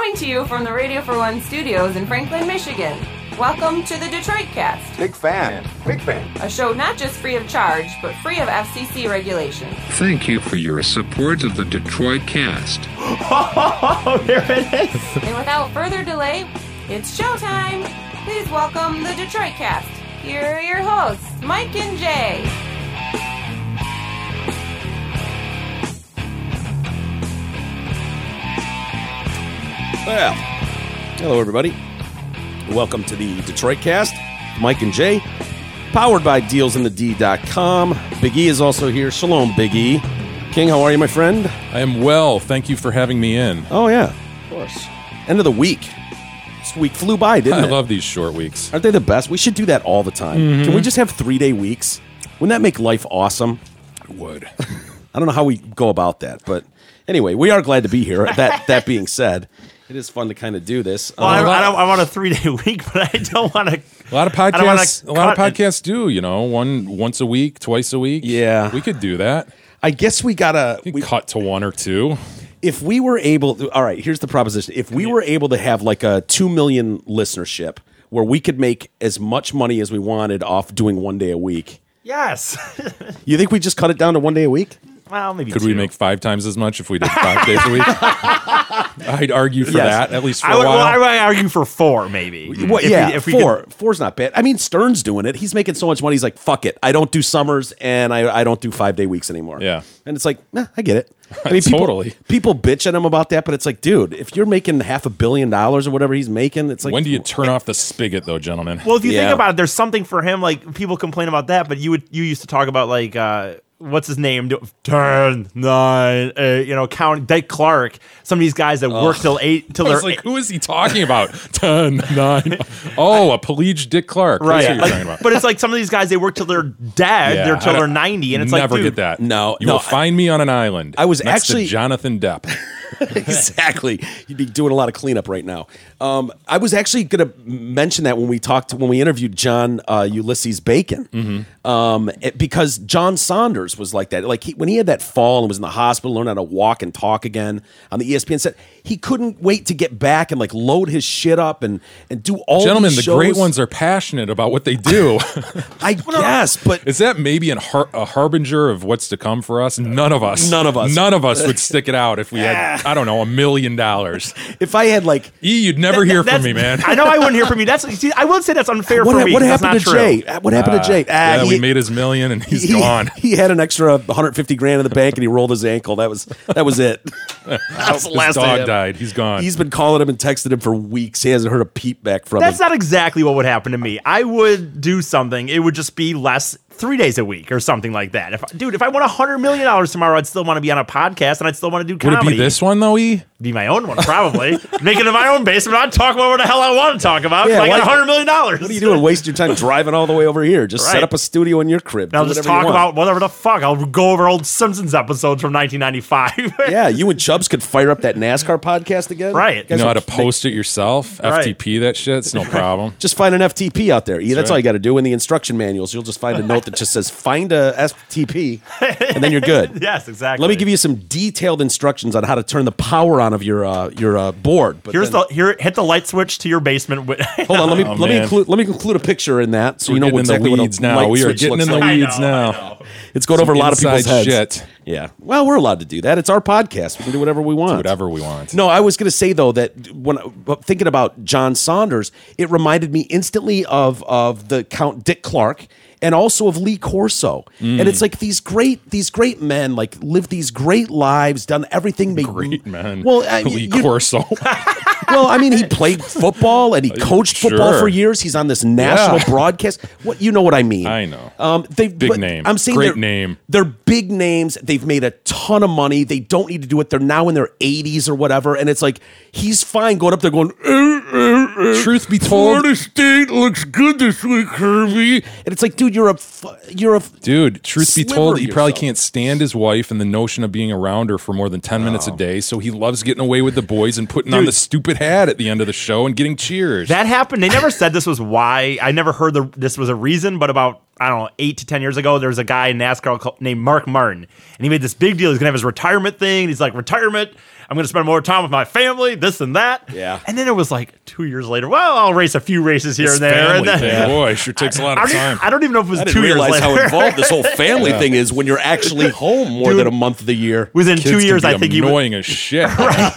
Coming to you from the Radio for One studios in Franklin, Michigan. Welcome to the Detroit Cast. Big fan. A show not just free of charge, but free of FCC regulations. Thank you for your support of the Detroit Cast. Oh, there it is. And without further delay, it's showtime. Please welcome the Detroit Cast. Here are your hosts, Mike and Jay. Well, hello everybody. Welcome to the Detroit Cast. Mike and Jay, powered by DealsInTheD.com. Big E is also here. Shalom, Big E. King, how are you, my friend? I am well. Thank you for having me in. Oh, yeah, of course. End of the week. This week flew by, didn't it? I love these short weeks. Aren't they the best? We should do that all the time. Mm-hmm. Can we just have 3-day weeks? Wouldn't that make life awesome? It would. I don't know how we go about that, but anyway, we are glad to be here. That being said, it is fun to kind of do this. Well, I want a 3-day week, but I don't want to. A lot of podcasts do, once a week, twice a week. Yeah. We could do that. I guess we cut to one or two. If we were able to, all right, here's the proposition. If we were able to have like a 2 million listenership where we could make as much money as we wanted off doing 1 day a week. Yes. You think we just cut it down to 1 day a week? Well, maybe Could two. we make 5 times as much if we did 5 days a week? I'd argue for that, at least for a while. I would argue for 4, maybe. Well, If we could- four's not bad. I mean, Stern's doing it. He's making so much money. He's like, fuck it. I don't do summers and I don't do 5-day weeks anymore. Yeah. And it's like, I get it. I mean, Totally. People bitch at him about that, but it's like, dude, if you're making $500 million or whatever he's making, it's like, When do you turn off the spigot, though, gentlemen? Well, if you Yeah. think about it, there's something for him. Like, people complain about that, but you used to talk about, like, what's his name? 10, 9, 8, count Dick Clark. Some of these guys that work till 8, till I they're was like, who is he talking about? 10, 9. Oh, a Pelage Dick Clark. That's right. what you're talking about. But it's like some of these guys, they work till they're dead. Yeah, They're till I they're don't- 90, and it's never like, dude, get that. No, You no, will find me on an island. I was next actually- to Jonathan Depp. Exactly. You'd be doing a lot of cleanup right now. I was actually going to mention that when we interviewed John Ulysses Bacon, because John Saunders was like that. Like when he had that fall and was in the hospital, learned how to walk and talk again on the ESPN set, he couldn't wait to get back and like load his shit up and do all. Gentlemen, these the shows. great ones are passionate about what they do. I guess, but Is that maybe a harbinger of what's to come for us? None of us. None of us. None of us would stick it out if we had, I don't know, $1 million. if I had like. You'd never hear from me, man. I know I wouldn't hear from you. I would say that's unfair for me. What That's happened to not true. Jay? What happened to Jay? Yeah, we made his $1 million and he's gone. He had an extra 150 grand in the bank and he rolled his ankle. That was it. That's the His last dog thing. died. He's gone. He's been calling him and texting him for weeks. He hasn't heard a peep back from That's him. not exactly what would happen to me. I would do something. It would just be less 3 days a week or something like that. If I won $100 million tomorrow, I'd still want to be on a podcast and I'd still want to do Would comedy. it be this one, though, E? Be my own one, probably. Make it in my own basement. I'd talk about what the hell I want to talk about. Yeah, I got why- $100 million. What are you doing? Wasting your time driving all the way over here. Just set Right. up a studio in your crib. I'll Do just whatever you talk want. about whatever the fuck. I'll go over old Simpsons episodes from 1995. Yeah, you and Chubbs could fire up that NASCAR podcast again. Right. You Guys know how will to post it yourself? Right. FTP that shit? It's no problem. Just find an FTP out there. That's all right. you got to do in the instruction manuals. You'll just find a note that just says find a FTP, and then you're good. Yes, exactly. Let me give you some detailed instructions on how to turn the power on of your board. But Here's then- hit the light switch to your basement. Hold on, let me Oh, let me man. include a picture in that so We're you know getting exactly in the what weeds a now. light We are switch getting looks in the like. weeds now. know. It's going over a lot of people's Inside heads. shit. Yeah. Well, we're allowed to do that. It's our podcast. We can do whatever we want. Whatever we want. No, I was going to say though that when thinking about John Saunders, it reminded me instantly of the Count Dick Clark and also of Lee Corso. And it's like these great men like lived these great lives, done everything they Great man. Well, Lee Corso. Well, I mean, he played football and he coached football Sure. for years. He's on this national Yeah. broadcast. What you know what I mean? I know. Big name. I'm saying Great they're, name. They're big names. They've made a ton of money. They don't need to do it. They're now in their 80s or whatever, and it's like he's fine going up there going. Truth be told, Florida State looks good this week, Kirby. And it's like, dude, you're a dude, truth be sliver told, of he probably yourself. can't stand his wife and the notion of being around her for more than 10 minutes a day. So he loves getting away with the boys and putting on the stupid hat at the end of the show and getting cheers. That happened. They never said this was why. I never heard this was a reason, but about I don't know, 8 to 10 years ago, there was a guy in NASCAR named Mark Martin, and he made this big deal. He's gonna have his retirement thing. He's like, retirement. I'm gonna spend more time with my family. This and that. Yeah. And then it was like 2 years later. Well, I'll race a few races here and there. And then, Boy, it sure takes a lot of time. I don't even know if it was I 2 didn't years realize later. how involved this whole family thing is when you're actually home more Dude, than a month of the year. Within Kids 2 can years, be I think he was. annoying as shit.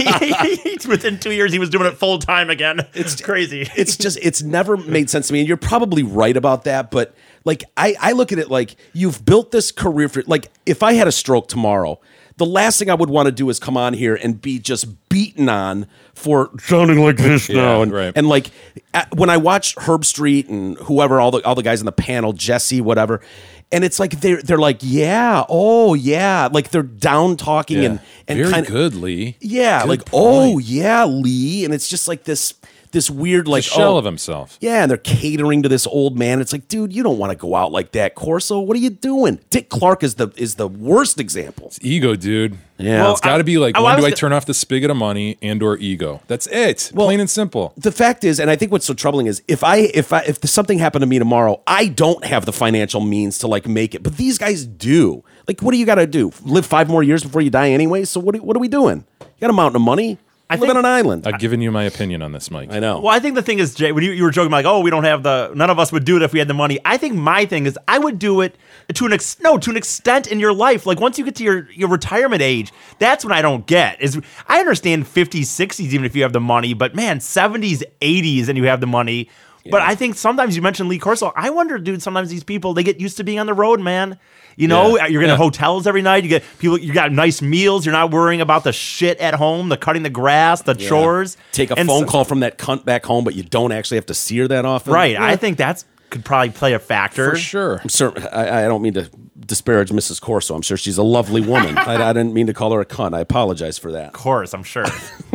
Within 2 years, he was doing it full time again. It's crazy. It's never made sense to me. And you're probably right about that. But like, I look at it like you've built this career for, like, if I had a stroke tomorrow, the last thing I would want to do is come on here and be just beaten on for sounding like this now. And, right. and like, when I watch Herb Street and whoever, all the guys in the panel, Jesse, whatever, and it's like they're like, yeah, oh yeah, like they're down talking and very kind of good, Lee. yeah, Good like point. oh yeah, Lee, and it's just like this weird like A shell of himself. yeah, and they're catering to this old man. It's like, dude, you don't want to go out like that, Corso. What are you doing? Dick Clark is the worst example. Ego, dude. Yeah. Well, it's got to be like, I when was do I gonna- turn off the spigot of money and or ego? That's it. Plain and simple. The fact is, and I think what's so troubling is if something happened to me tomorrow, I don't have the financial means to like make it, but these guys do. Like, what do you got to do? Live 5 more years before you die anyway? So what are we doing? You got a mountain of money. Live think- on an island. I've given you my opinion on this, Mike. I know. Well, I think the thing is, Jay, when you were joking like, oh, we don't have none of us would do it if we had the money. I think my thing is I would do it to an extent in your life. Like once you get to your retirement age, that's when I don't get. Is I understand 50s, 60s even if you have the money, but man, 70s, 80s and you have the money. But I think sometimes you mentioned Lee Corso. I wonder, dude, sometimes these people, they get used to being on the road, man. You know, you're in hotels every night. You get people. You got nice meals. You're not worrying about the shit at home, the cutting the grass, the chores. Take a And phone so- call from that cunt back home, but you don't actually have to see her that often. Right. Yeah. I think that's could probably play a factor. For sure. I'm sure, I don't mean to disparage Mrs. Corso. I'm sure she's a lovely woman. I didn't mean to call her a cunt. I apologize for that. Of course, I'm sure.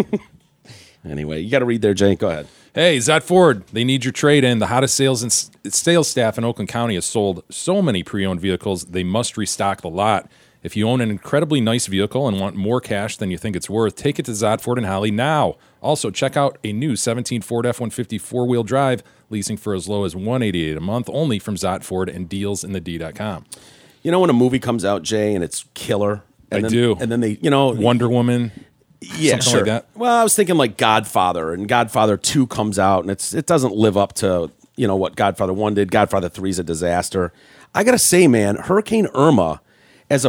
Anyway, you got to read there, Jake. Go ahead. Hey, Zot Ford, they need your trade-in. The hottest sales staff in Oakland County has sold so many pre-owned vehicles, they must restock the lot. If you own an incredibly nice vehicle and want more cash than you think it's worth, take it to Zot Ford and Holly now. Also, check out a new 17 Ford F-150 four-wheel drive, leasing for as low as $188 a month, only from Zot Ford and dealsinthed.com. You know when a movie comes out, Jay, and it's killer? And I do. And then they, you know... Wonder Woman. Yeah, something sure. like that. Well, I was thinking like Godfather, and Godfather 2 comes out, and it doesn't live up to, you know, what Godfather 1 did. Godfather 3 is a disaster. I got to say, man, Hurricane Irma, as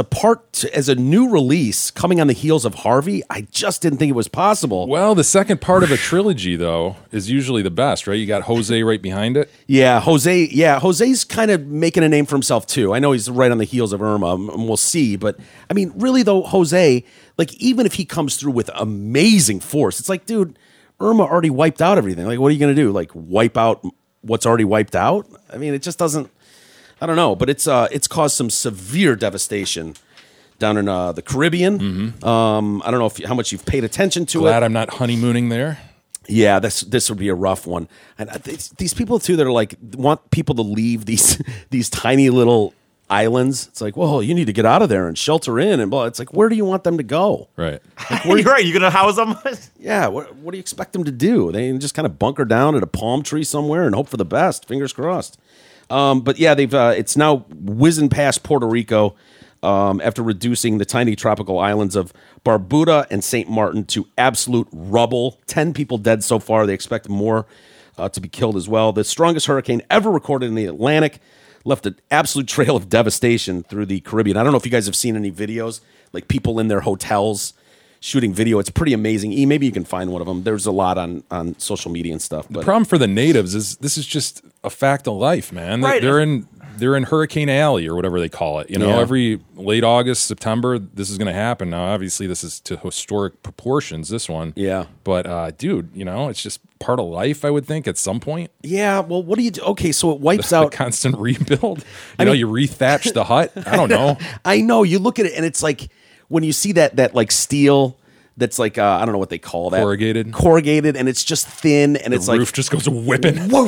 a new release coming on the heels of Harvey, I just didn't think it was possible. Well, the second part of a trilogy, though, is usually the best, right? You got Jose right behind it. Yeah, Jose's kind of making a name for himself too. I know he's right on the heels of Irma, and we'll see. But I mean, really though, Jose, like even if he comes through with amazing force, it's like, dude, Irma already wiped out everything. Like, what are you going to do? Like, wipe out what's already wiped out? I mean, it just doesn't. I don't know, but it's caused some severe devastation down in the Caribbean. Mm-hmm. I don't know how much you've paid attention to it. Glad I'm not honeymooning there. Yeah, this would be a rough one. And these people too that are like want people to leave these tiny little islands. It's like, well, you need to get out of there and shelter in and blah. It's like, where do you want them to go? Right. You're right. You gonna house them? Yeah, what do you expect them to do? They just kind of bunker down at a palm tree somewhere and hope for the best. Fingers crossed. But yeah, they've it's now whizzing past Puerto Rico after reducing the tiny tropical islands of Barbuda and St. Martin to absolute rubble. 10 people dead so far. They expect more to be killed as well. The strongest hurricane ever recorded in the Atlantic left an absolute trail of devastation through the Caribbean. I don't know if you guys have seen any videos, like people in their hotels shooting video. It's pretty amazing. Maybe you can find one of them. There's a lot on social media and stuff. But The problem for the natives is this is just a fact of life, man. Right. They're in Hurricane Alley or whatever they call it. You know, Yeah. every late August, September, this is going to happen. Now, obviously, this is to historic proportions, this one. Yeah. But, dude, you know, it's just part of life, I would think, at some point. yeah, well, what do you do? Okay, so it wipes The out. constant rebuild. You know, you rethatch the hut. I don't know. I know. You look at it and it's like when you see that like steel that's like I don't know what they call that. Corrugated, and it's just thin and it's The like roof just goes whipping. whoa.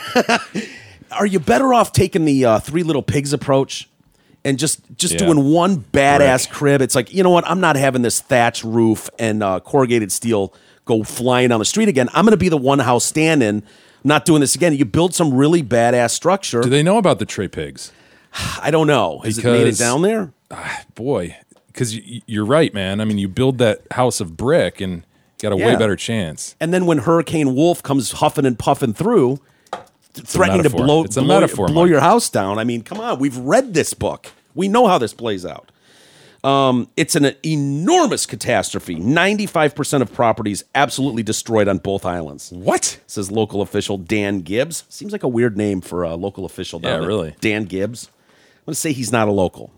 Are you better off taking the Three Little Pigs approach and just Yeah. doing one badass Right. crib? It's like, you know what? I'm not having this thatch roof and corrugated steel go flying down the street again. I'm going to be the one house stand-in not doing this again. You build some really badass structure. Do they know about the Trey pigs? I don't know. Has it made it Because- down there? Boy, because you're right, man. I mean, you build that house of brick and got a way Yeah. better chance. And then when Hurricane Wolf comes huffing and puffing through, threatening to metaphor. It's a metaphor, blow Mike. your house down. I mean, come on. We've read this book. We know how this plays out. It's an enormous catastrophe. 95% of properties absolutely destroyed on both islands. What? Says local official Dan Gibbs. Seems like a weird name for a local official down Yeah, there. really. Dan Gibbs. I'm going to say he's not a local.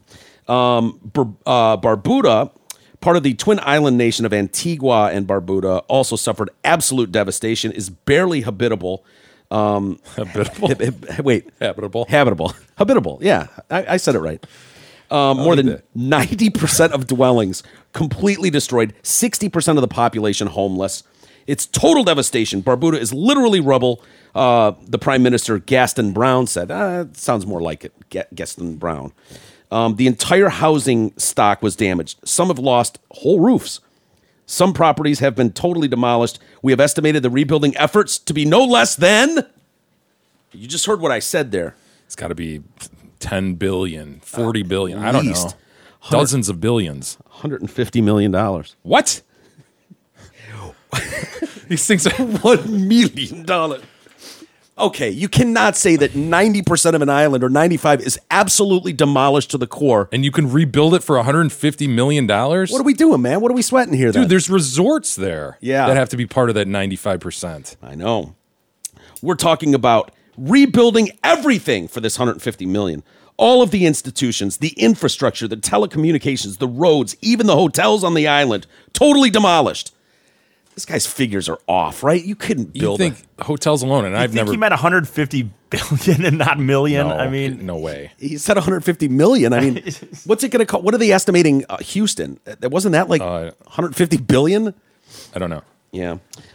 Barbuda, part of the twin island nation of Antigua and Barbuda, also suffered absolute devastation, is barely habitable. Habitable. Wait. Habitable. Habitable. Yeah, I said it right. More than that. 90% of dwellings completely destroyed, 60% of the population homeless. It's total devastation. Barbuda is literally rubble. The Prime Minister, Gaston Brown, said, it sounds more like it, Gaston Brown. The entire housing stock was damaged. Some have lost whole roofs. Some properties have been totally demolished. We have estimated the rebuilding efforts to be no less than... You just heard what I said there. It's got to be 10 billion, 40 billion. I don't least. know. Dozens of billions. $150 million. What? These things are. $1 million. Okay, you cannot say that 90% of an island or 95 is absolutely demolished to the core. And you can rebuild it for $150 million? What are we doing, man? What are we sweating here, then? Dude, there's resorts there Yeah. that have to be part of that 95%. I know. We're talking about rebuilding everything for this $150 million. All of the institutions, the infrastructure, the telecommunications, the roads, even the hotels on the island, totally demolished. This guy's figures are off, right? You couldn't You build think hotels alone, and I've I think never. he meant 150 billion and not million. No, I mean, no way. He said 150 million. I mean, what's it going to cost? What are they estimating Houston? Wasn't that like 150 billion? I don't know. Yeah.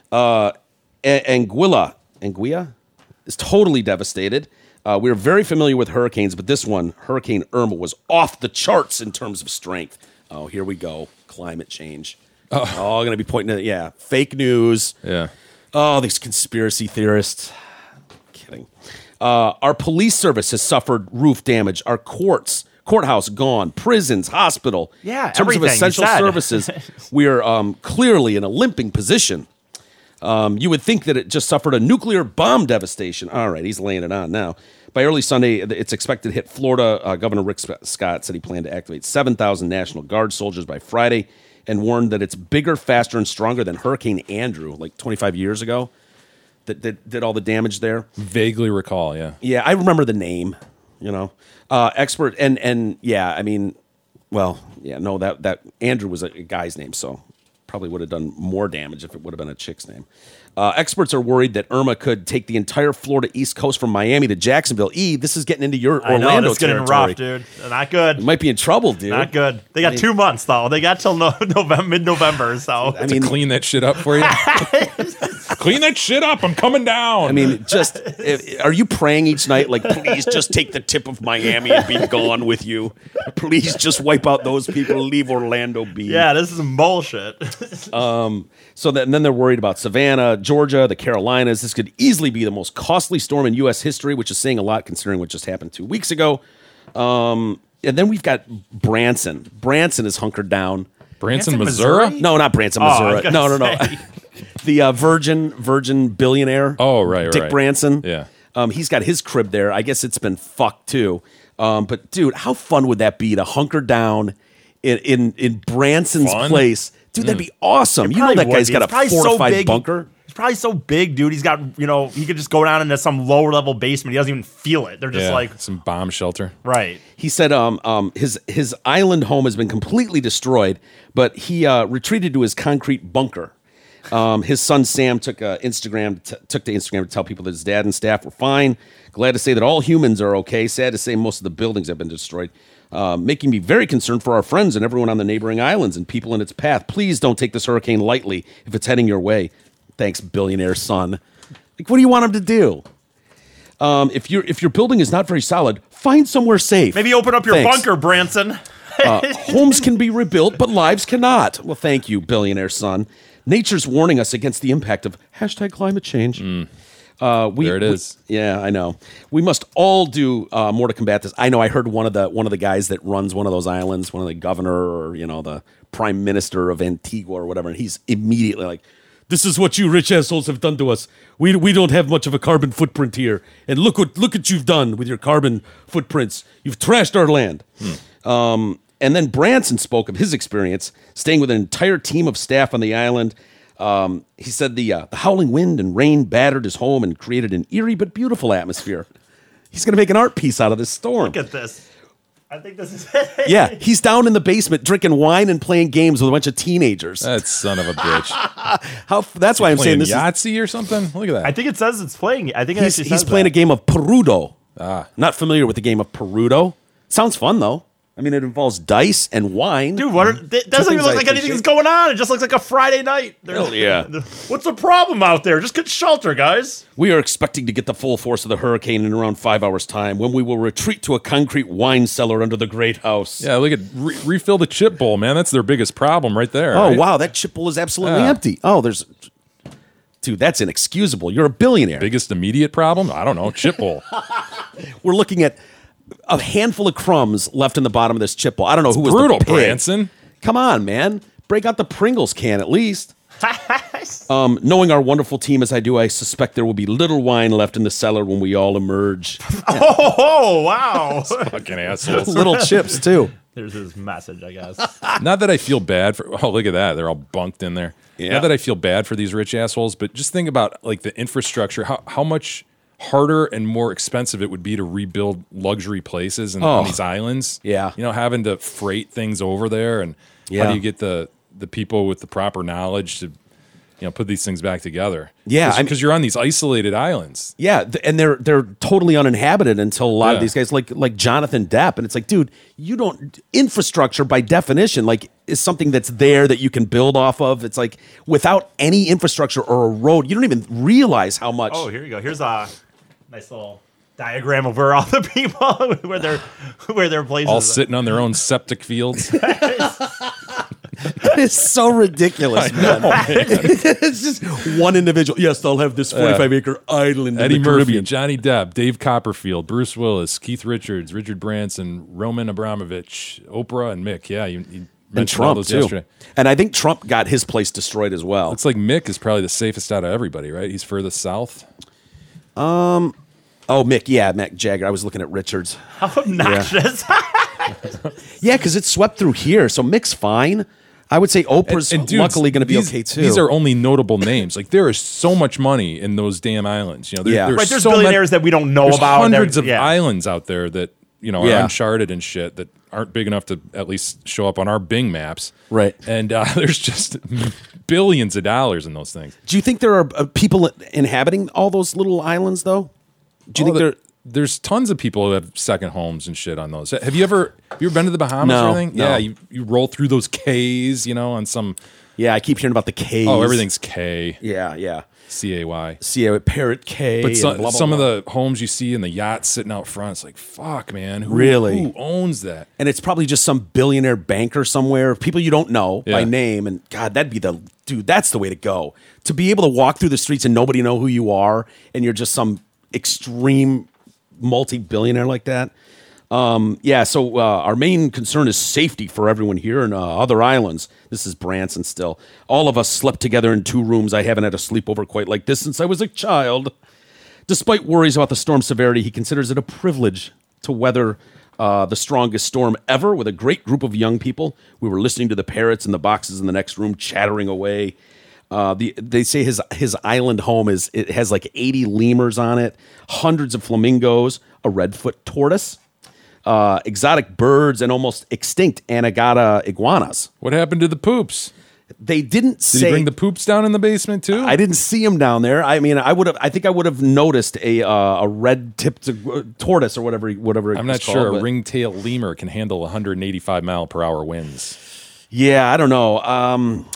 Anguilla is totally devastated. We are very familiar with hurricanes, but this one, Hurricane Irma, was off the charts in terms of strength. Oh, here we go. Climate change. Oh, going to be pointing at, fake news. Yeah. Oh, these conspiracy theorists. Kidding. Our police service has suffered roof damage. Our courthouse gone. Prisons, hospital. Yeah, in terms of everything, you essential said. services, we are clearly in a limping position. You would think that it just suffered a nuclear bomb devastation. All right, he's laying it on now. By early Sunday, it's expected to hit Florida. Governor Rick Scott said he planned to activate 7,000 National Guard soldiers by Friday and warned that it's bigger, faster, and stronger than Hurricane Andrew, like 25 years ago, that did all the damage there. Vaguely recall, yeah. Yeah, I remember the name, expert. And yeah, I mean, well, yeah, no, that Andrew was a guy's name, so probably would have done more damage if it would have been a chick's name. Experts are worried that Irma could take the entire Florida East Coast from Miami to Jacksonville. This is getting into your I know Orlando it's getting territory. rough, dude. Not good. You might be in trouble, dude. Not good. They got 2 months though. They got till mid-November. So I mean, Clean that shit up for you. Clean that shit up. I'm coming down. I mean, just are you praying each night like, please just take the tip of Miami and be gone with you? Please just wipe out those people. Leave Orlando be. yeah, this is some bullshit. So and then they're worried about Savannah, Georgia, the Carolinas. This could easily be the most costly storm in U.S. history, which is saying a lot considering what just happened 2 weeks ago. And then we've got Branson. Branson is hunkered down. Branson, Branson, Missouri? Missouri? No, not Branson, Oh, I Missouri. was gonna No. say. The Virgin billionaire. Oh, right. Dick Branson. Yeah. He's got his crib there. I guess it's been fucked too. But dude, how fun would that be to hunker down in Branson's Fun? place? Dude, that'd be awesome. You know Probably that guy's would be. got a It's probably fortified big. bunker. He's probably so big, dude. He's got, he could just go down into some lower level basement. He doesn't even feel it. They're just Yeah. like, Some bomb shelter. right. He said his island home has been completely destroyed, but he retreated to his concrete bunker. His son Sam took to Instagram to tell people that his dad and staff were fine. Glad to say that all humans are okay. Sad to say most of the buildings have been destroyed. Making me very concerned for our friends and everyone on the neighboring islands and people in its path. Please don't take this hurricane lightly if it's heading your way. Thanks, billionaire son. Like, what do you want him to do? If your building is not very solid, find somewhere safe. Maybe open up your Thanks. bunker, Branson. Homes can be rebuilt, but lives cannot. Well, thank you, billionaire son. Nature's warning us against the impact of #climate change. There it is. Yeah, I know. We must all do more to combat this. I know. I heard one of the guys that runs one of those islands, one of the governor or the prime minister of Antigua or whatever, and he's immediately like, "This is what you rich assholes have done to us. We don't have much of a carbon footprint here, and look what you've done with your carbon footprints. You've trashed our land." And then Branson spoke of his experience staying with an entire team of staff on the island. He said the howling wind and rain battered his home and created an eerie but beautiful atmosphere. He's going to make an art piece out of this storm. Look at this. I think this is it. Yeah, he's down in the basement drinking wine and playing games with a bunch of teenagers. That son of a bitch. That's why I'm saying Playing this. Yahtzee or something? Look at that. I think it says it's playing. I think it actually He's says playing that. a game of Perudo. Not familiar with the game of Perudo. Sounds fun though. I mean, it involves dice and wine. Dude, it doesn't even look like anything's going on. It just looks like a Friday night. Hell yeah. What's the problem out there? Just get shelter, guys. We are expecting to get the full force of the hurricane in around 5 hours' time, when we will retreat to a concrete wine cellar under the great house. Yeah, look at refill the chip bowl, man. That's their biggest problem right there. Oh, right? wow, that chip bowl is absolutely Yeah. empty. Oh, dude, that's inexcusable. You're a billionaire. Biggest immediate problem? I don't know. Chip bowl. We're looking at a handful of crumbs left in the bottom of this chip bowl. I don't know who was brutal, the pig. Branson. Come on, man. Break out the Pringles can at least. Knowing our wonderful team as I do, I suspect there will be little wine left in the cellar when we all emerge. Oh, wow. Fucking assholes. Little chips, too. There's his message, I guess. Not that I feel bad for. Oh, look at that. They're all bunked in there. Yeah. Not that I feel bad for these rich assholes, but just think about like the infrastructure. How much harder and more expensive it would be to rebuild luxury places on these islands. Yeah. Having to freight things over there, and how do you get the people with the proper knowledge to put these things back together? Yeah, because you're on these isolated islands. Yeah, and they're totally uninhabited until a lot of these guys, like Jonathan Depp, and it's like, dude, you don't infrastructure by definition is something that's there that you can build off of. It's like without any infrastructure or a road, you don't even realize how much. Oh, here you go. Here's a nice little diagram of where all the people where their places All sitting on their own septic fields. It's so ridiculous, man. It's just one individual. Yes, they'll have this 45-acre island Eddie in the Murphy, Caribbean. Johnny Depp, Dave Copperfield, Bruce Willis, Keith Richards, Richard Branson, Roman Abramovich, Oprah, and Mick. Yeah, you And mentioned all Trump, those too. yesterday. And I think Trump got his place destroyed as well. Looks like Mick is probably the safest out of everybody, right? He's furthest south. Oh, Mick. Yeah, Mick Jagger. I was looking at Richards. How obnoxious. Yeah, because it's swept through here, so Mick's fine. I would say Oprah's dudes, luckily going to be these- okay, too. These are only notable names. Like there is so much money in those damn islands. Yeah. Right, there's so billionaires that we don't know there's about. hundreds of Yeah. islands out there that are Yeah. uncharted and shit that aren't big enough to at least show up on our Bing maps. Right. And there's just billions of dollars in those things. Do you think there are people inhabiting all those little islands, though? Do you think there's tons of people who have second homes and shit on those. Have you ever been to the Bahamas No, or anything? no. Yeah, you roll through those Ks, on some. Yeah, I keep hearing about the K's. Oh, everything's K, Yeah. CAY. See a parrot K. But and some, blah, blah, some blah. of the homes you see and the yachts sitting out front, it's like, fuck, man. Really? Who owns that? And it's probably just some billionaire banker somewhere, people you don't know by Yeah. name. And God, that's the way to go. To be able to walk through the streets and nobody know who you are, and you're just some extreme multi-billionaire like that. So our main concern is safety for everyone here and other islands. This is Branson still. All of us slept together in 2 rooms. I haven't had a sleepover quite like this since I was a child. Despite worries about the storm's severity, he considers it a privilege to weather the strongest storm ever with a great group of young people. We were listening to the parrots in the boxes in the next room chattering away. They say his island home has like 80 lemurs on it, hundreds of flamingos, a redfoot tortoise, exotic birds, and almost extinct Anagata iguanas. What happened to the poops? They didn't Did say. he bring the poops down in the basement too? I didn't see him down there. I mean, I think I would have noticed a red-tipped tortoise or whatever. I'm not sure. A ringtail lemur can handle 185 mile per hour winds. Yeah, I don't know. I'm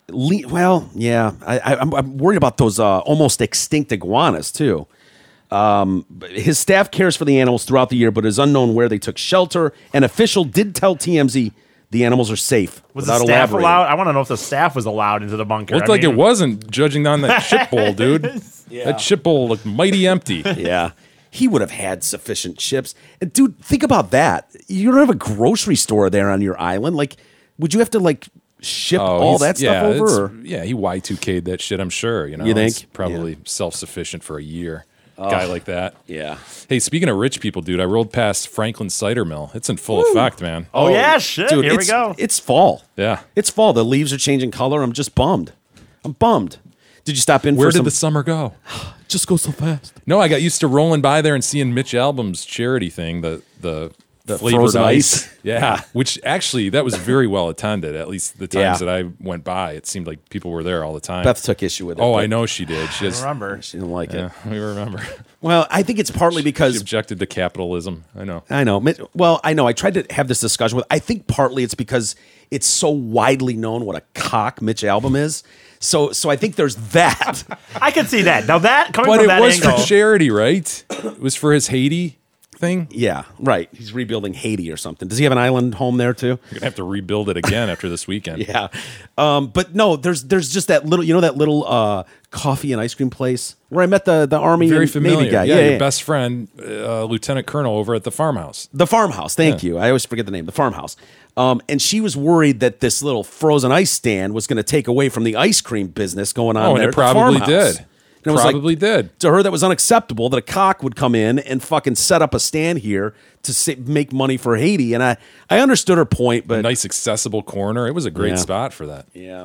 worried about those almost extinct iguanas too. His staff cares for the animals throughout the year, but it is unknown where they took shelter. An official did tell TMZ the animals are safe. Was the without staff elaborating. allowed? I want to know if the staff was allowed into the bunker. Looked like it wasn't, judging on that shit bowl, dude. That chip bowl looked mighty empty. Yeah. He would have had sufficient chips. And dude, think about that. You don't have a grocery store there on your island. Like, would you have to like ship all that stuff over? Yeah, he Y2K'd that shit, I'm sure. You know, You think? It's probably self-sufficient for a year. Guy like that. Yeah. Hey, speaking of rich people, dude, I rolled past Franklin Cider Mill. It's in full effect, man. Oh, yeah, shit. Dude, Here we go. It's fall. Yeah. It's fall. The leaves are changing color. I'm just bummed. I'm bummed. Did you stop in Where for did some? the summer go? Just go so fast. No, I got used to rolling by there and seeing Mitch Albom's charity thing, the flavored frozen ice. ice? Yeah, which actually that was very well attended. At least the times Yeah. that I went by, it seemed like people were there all the time. Beth took issue with it. oh, but I know she did. She has, Remember. She didn't like yeah, it. we remember. Well, I think it's partly She because objected to capitalism. I know. I know. Well, I know. I tried to have this discussion with. I think partly it's because it's so widely known what a cock Mitch Albom is. So I think there's that. I can see that. Now that coming But from it that was angle, for charity, right? It was for his Haiti thing. Yeah, right. He's rebuilding Haiti or something. Does he have an island home there too? You're gonna have to rebuild it again after this weekend. Yeah. But no, there's just that little, that little coffee and ice cream place where I met the Army Very and familiar. Navy guy. Yeah, your best friend, Lieutenant Colonel over at the farmhouse. The farmhouse. Thank you. I always forget the name. The farmhouse. And she was worried that this little frozen ice stand was going to take away from the ice cream business going on Oh, and there it at the probably farmhouse. did. And it was Probably did. To her, that was unacceptable that a cock would come in and fucking set up a stand here to make money for Haiti. And I understood her point, but Nice accessible corner. It was a great Yeah. spot for that. yeah,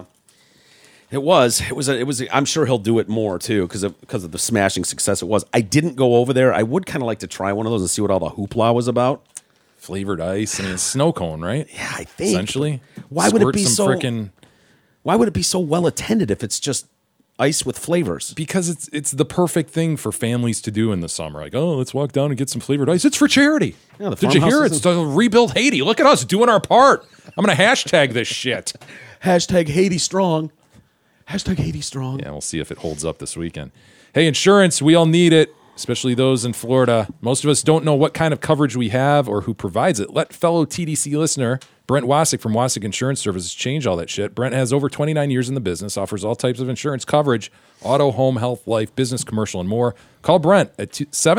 it was. I'm sure he'll do it more too because of the smashing success it was. I didn't go over there. I would kind of like to try one of those and see what all the hoopla was about. Flavored ice. I mean, it's snow cone, right? Yeah, I think. Essentially. Why would it Squirt be some so? frickin'. Why would it be so well attended if it's just ice with flavors? Because it's the perfect thing for families to do in the summer. Like, oh, let's walk down and get some flavored ice. It's for charity. Yeah, the Did you hear farmhouse it? is It's to rebuild Haiti. Look at us doing our part. I'm going to hashtag this shit. Hashtag Haiti strong. Hashtag Haiti strong. Yeah, we'll see if it holds up this weekend. Hey, insurance, we all need it, especially those in Florida. Most of us don't know what kind of coverage we have or who provides it. Let fellow TDC listener Brent Wasick from Wasick Insurance Services change all that shit. Brent has over 29 years in the business, offers all types of insurance coverage, auto, home, health, life, business, commercial, and more. Call Brent at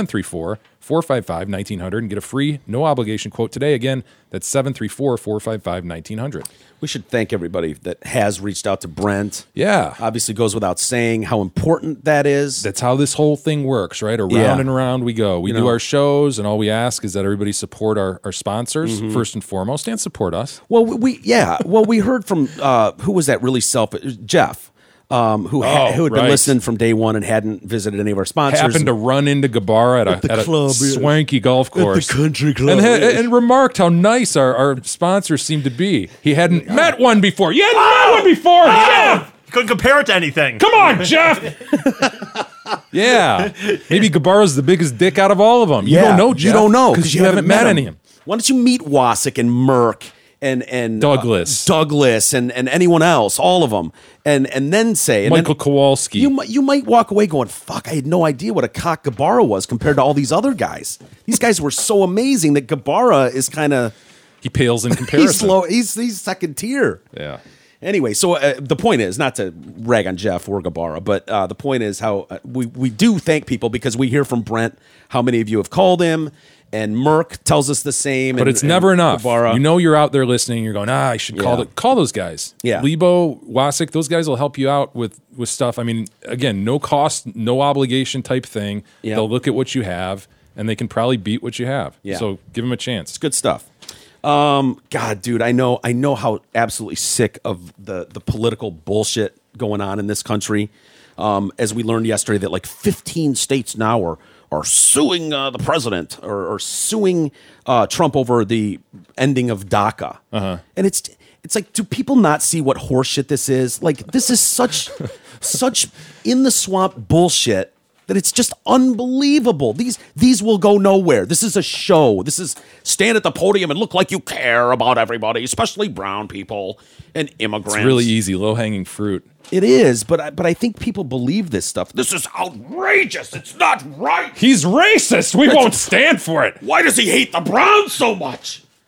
734-455-1900 and get a free, no-obligation quote today. Again, that's 734-455-1900. We should thank everybody that has reached out to Brent. Yeah. Obviously goes without saying how important that is. That's how this whole thing works, right? Around Yeah. and around we go. We do our shows, and all we ask is that everybody support our sponsors first and foremost, and support us. Well, we heard from who was that really selfish? Jeff, who had been right. listening from day one and hadn't visited any of our sponsors. Happened to run into Gabarra at a club, yeah. swanky golf course. country club. And remarked how nice our sponsors seem to be. He hadn't met one before. You hadn't met one before, Jeff! couldn't compare it to anything. Come on, Jeff! Yeah. Maybe Gabarra's the biggest dick out of all of them. You don't know, Jeff. You don't know because you haven't met any of them. Why don't you meet Wasick and Merck and Douglas. Douglas and anyone else, all of them, and then say and Michael then Kowalski. You might walk away going, "Fuck! I had no idea what a cock Gabarra was compared to all these other guys. These guys were so amazing that Gabarra is kind of He pales in comparison. he's slow. He's second tier." Yeah. Anyway, so the point is not to rag on Jeff or Gabarra, but the point is how we do thank people because we hear from Brent how many of you have called him, and Merck tells us the same. But it's never enough. Gabarra. You know you're out there listening. You're going, I should call those guys. Yeah. Lebo, Wasick, those guys will help you out with stuff. I mean, again, no cost, no obligation type thing. Yeah. They'll look at what you have, and they can probably beat what you have. Yeah. So give them a chance. Good stuff. God, dude, I know how absolutely sick of the political bullshit going on in this country. As we learned yesterday, that like 15 states now are suing the president or suing Trump over the ending of DACA. And it's like, do people not see what horseshit this is? Like, this is such in the swamp bullshit that it's just unbelievable. These will go nowhere. This is a show. This is stand at the podium and look like you care about everybody, especially brown people and immigrants. It's really easy, low-hanging fruit. It is, but I think people believe this stuff. This is outrageous. It's not right. He's racist. We won't stand for it. Why does he hate the Browns so much?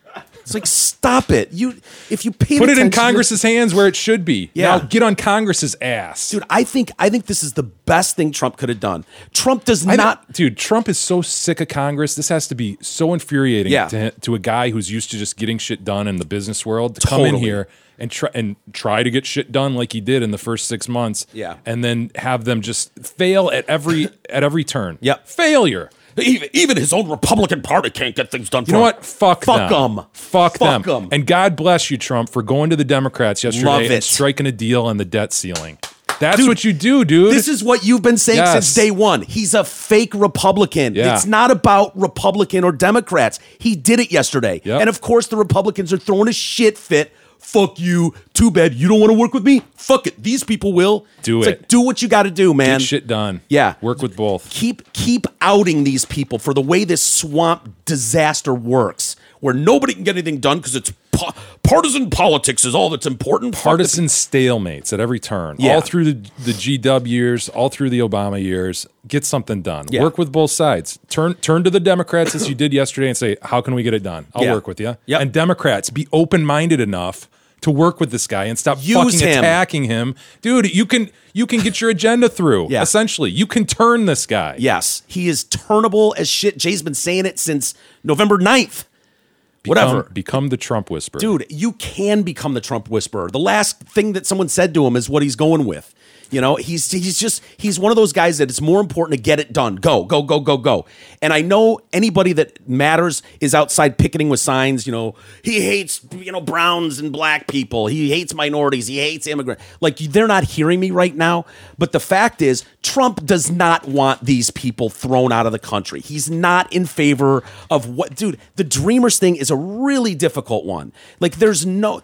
It's like, stop it. If you pay Put it in attention to- Congress's hands where it should be. Yeah. Now get on Congress's ass. Dude, I think this is the best thing Trump could have done. Trump does not. Dude, Trump is so sick of Congress. This has to be so infuriating Yeah. to a guy who's used to just getting shit done in the business world to come in Totally. here and try to get shit done like he did in the first 6 months. Yeah. And then have them just fail at every turn. Yep. Failure. Even his own Republican Party can't get things done for You know him. what? Fuck them. Fuck them. 'em. And God bless you, Trump, for going to the Democrats yesterday Love and it. striking a deal on the debt ceiling. That's Dude, what you do, dude. This is what you've been saying Yes. since day one. He's a fake Republican. Yeah. It's not about Republican or Democrats. He did it yesterday. Yep. And of course, the Republicans are throwing a shit fit. Fuck you. Too bad you don't want to work with me. Fuck it. These people will. Do It's it. like, do what you got to do, man. Get shit done. Yeah. Work with both. Keep outing these people for the way this swamp disaster works, where nobody can get anything done because it's partisan politics is all that's important. Partisan stalemates at every turn, Yeah. all through the GW years, all through the Obama years. Get something done. Yeah. Work with both sides. Turn to the Democrats as you did yesterday and say, "How can we get it done? I'll Yeah. work with you." Yep. And Democrats, be open-minded enough to work with this guy and stop Use fucking him. attacking him, dude. You can get your agenda through. Yeah. Essentially, you can turn this guy. Yes, he is turnable as shit. Jay's been saying it since November 9th. Whatever. Become the Trump whisperer. Dude, you can become the Trump whisperer. The last thing that someone said to him is what he's going with. You know, he's one of those guys that it's more important to get it done. Go, go, go, go, go. And I know anybody that matters is outside picketing with signs, you know, he hates, browns and black people. He hates minorities. He hates immigrants. Like, they're not hearing me right now. But the fact is, Trump does not want these people thrown out of the country. He's not in favor of dude, the Dreamers thing is a really difficult one. Like, there's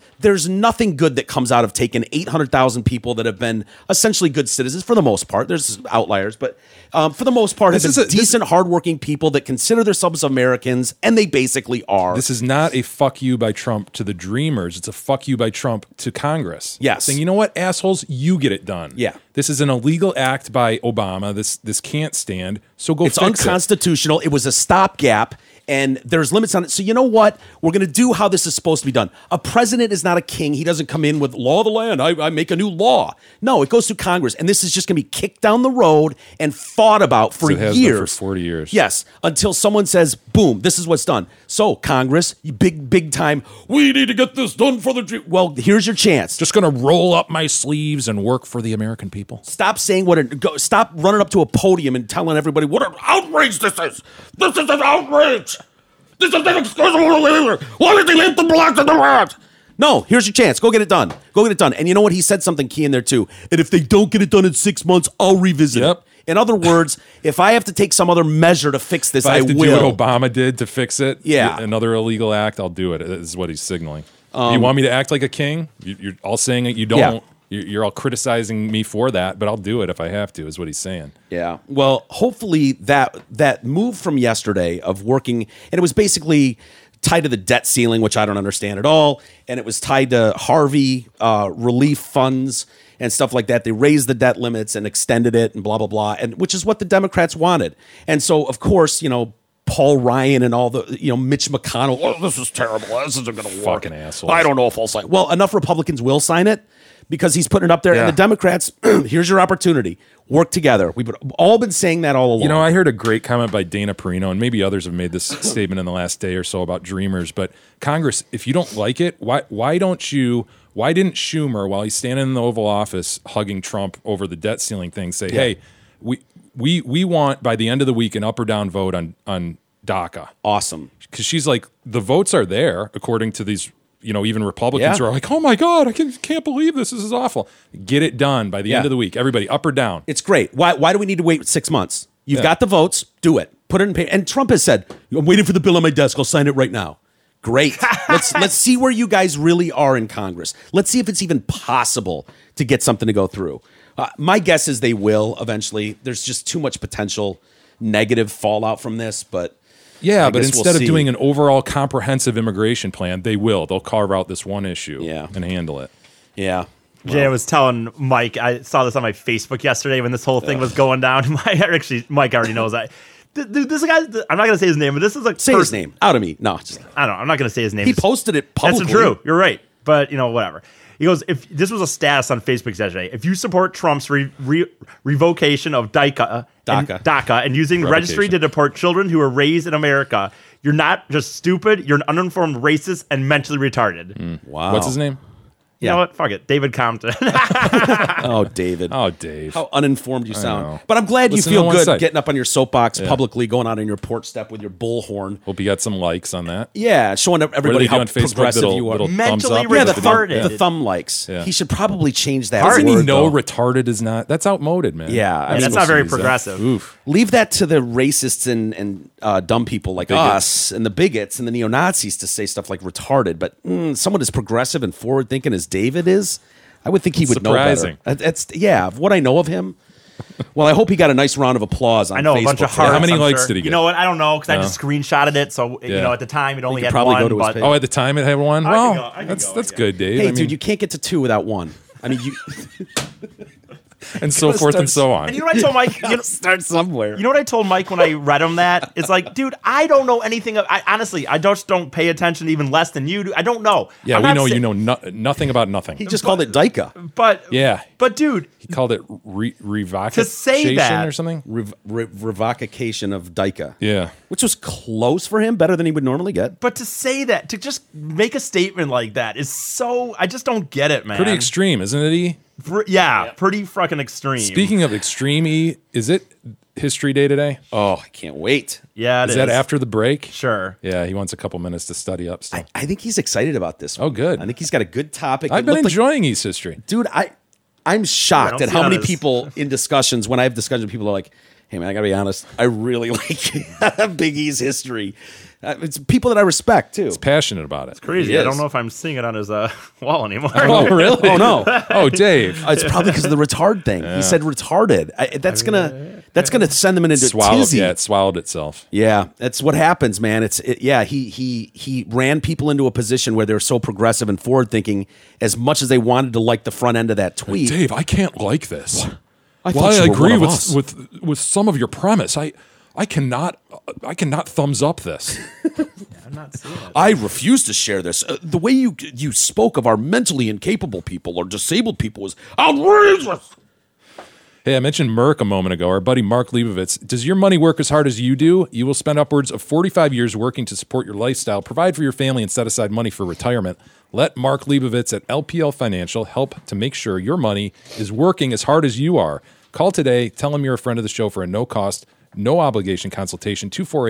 nothing good that comes out of taking 800,000 people that have been essentially good citizens for the most part. There's outliers, but for the most part, have been decent, hardworking people that consider themselves Americans, and they basically are. This is not a fuck you by Trump to the Dreamers. It's a fuck you by Trump to Congress. Yes. Saying, you know what, assholes, you get it done. Yeah. This is an illegal act by Obama. This can't stand. So go It's fix unconstitutional. It was a stopgap, and there's limits on it. So you know what? We're going to do how this is supposed to be done. A president is not a king. He doesn't come in with law of the land. I make a new law. No, it goes through Congress, and this is just going to be kicked down the road and fought about for It has been years. for 40 years. Yes, until someone says, boom, this is what's done. So Congress, you big time, we need to get this done for the... Well, here's your chance. Just going to roll up my sleeves and work for the American people. Stop saying stop running up to a podium and telling everybody what an outrage this is. This is an outrage. This is inexcusable. Why did they hit the blacks and the whites? No, here's your chance. Go get it done. Go get it done. And you know what? He said something key in there too. And if they don't get it done in 6 months, I'll revisit Yep. it. In other words, if I have to take some other measure to fix this, If I have to will. do what Obama did to fix it, Yeah. another illegal act, I'll do it. This is what he's signaling. You want me to act like a king? You're all saying it. You don't. Yeah. You're all criticizing me for that, but I'll do it if I have to, is what he's saying. Yeah. Well, hopefully that move from yesterday of working, and it was basically tied to the debt ceiling, which I don't understand at all, and it was tied to Harvey relief funds and stuff like that. They raised the debt limits and extended it and blah, blah, blah, and which is what the Democrats wanted. And so, of course, Paul Ryan and all the, Mitch McConnell, oh, this is terrible. This isn't going to work. Fucking assholes. I don't know if I'll sign. Well, enough Republicans will sign it because he's putting it up there. Yeah. And the Democrats, here's your opportunity. Work together. We've all been saying that all along. I heard a great comment by Dana Perino, and maybe others have made this statement in the last day or so about Dreamers. But Congress, if you don't like it, why didn't Schumer, while he's standing in the Oval Office hugging Trump over the debt ceiling thing, say, hey, we want by the end of the week an up or down vote on DACA? Awesome. Because she's like, the votes are there according to these. Even Republicans Yeah. who are like, oh my God, I can't believe this. This is awful. Get it done by the end of the week. Everybody, up or down. It's great. Why do we need to wait 6 months? You've got the votes. Do it. Put it in paper. And Trump has said, I'm waiting for the bill on my desk. I'll sign it right now. Great. Let's see where you guys really are in Congress. Let's see if it's even possible to get something to go through. My guess is they will eventually. There's just too much potential negative fallout from this, but... Yeah, I but guess we'll instead of see. doing an overall comprehensive immigration plan, they'll carve out this one issue and handle it. Yeah. Jay, I was telling Mike, I saw this on my Facebook yesterday when this whole thing was going down. Actually, Mike already knows that. Dude, this guy, I'm not gonna say his name, but this is like Say his name out of me. No, just, I don't know. I'm not gonna say his name. he posted it publicly. That's true. You're right. But whatever. He goes, if this was a status on Facebook yesterday, if you support Trump's revocation of DACA and using the registry to deport children who were raised in America, you're not just stupid, you're an uninformed racist and mentally retarded. Wow. What's his name? You know what? Fuck it. David Compton. Oh, David. Oh, Dave. How uninformed you know. sound. But I'm glad Listen you to feel one good side. getting up on your soapbox publicly, going out on your porch step with your bullhorn. Hope you got some likes on that. Yeah, showing everybody What do they how do on Facebook? progressive Little- you are. little Mentally thumbs up? Yeah, the retarded. thumb likes. Yeah. He should probably change that Doesn't word, he know though. retarded is not? That's outmoded, man. Yeah, I mean, that's not very progressive. Oof. Leave that to the racists and dumb people like us and the bigots and the neo-Nazis to say stuff like retarded. But someone as progressive and forward-thinking as David is, I would think he would Surprising. know better. That's of what I know of him. Well, I hope he got a nice round of applause on I know Facebook. a bunch of for that. hearts. How many I'm likes sure. did he get? You know what? I don't know because I just screenshotted it. So Yeah. at the time it only could had probably one. go to his but page. Oh, at the time it had one? I Well, can go, I can that's go, good, Dave. Hey, I mean, dude, you can't get to 2 without 1. I mean, you and so forth and so on. And you know what I told Mike? start somewhere. You know what I told Mike when I read him that? It's like, dude, I don't know anything. Honestly, I just don't pay attention even less than you do. I don't know. Yeah, I'm we not know sa- you know nothing about nothing. He just called it DICA. But Yeah. but dude, He called it revocation To say that- or something. Revocation of DICA. Yeah. Which was close for him, better than he would normally get. but to say that, to just make a statement like that is so. I just don't get it, man. Pretty extreme, isn't it, E? Pretty fucking extreme. Speaking of extreme, E, is it History Day today? Oh, I can't wait. yeah, it Is that after the break? Sure. Yeah, he wants a couple minutes to study up still. I think he's excited about this one. Oh, good. I think he's got a good topic. I've It been looked like- enjoying East history. dude, I'm shocked don't at see how that many as- people in discussions, when I have discussions, people are like, hey, man, I got to be honest. I really like Big E's history. It's people that I respect, too. Passionate about it. Crazy. He I is. don't know if I'm seeing it on his wall anymore. Oh, really? Oh, no. Oh, Dave. It's probably because of the retard thing. He said retarded. That's gonna send them into tizzy. Yeah, it swallowed itself. Yeah, that's what happens, man. He ran people into a position where they're so progressive and forward thinking as much as they wanted to like the front end of that tweet. Dave, I can't like this. I While I you were agree one of us. with some of your premise, I cannot thumbs up this. I'm not seeing it. I refuse to share this. The way you spoke of our mentally incapable people or disabled people was outrageous. Hey, I mentioned Merck a moment ago. Our buddy Mark Leibovitz. Does your money work as hard as you do? You will spend upwards of 45 years working to support your lifestyle, provide for your family, and set aside money for retirement. Let Mark Leibovitz at LPL Financial help to make sure your money is working as hard as you are. Call today. Tell him you're a friend of the show for a no-cost, no-obligation consultation,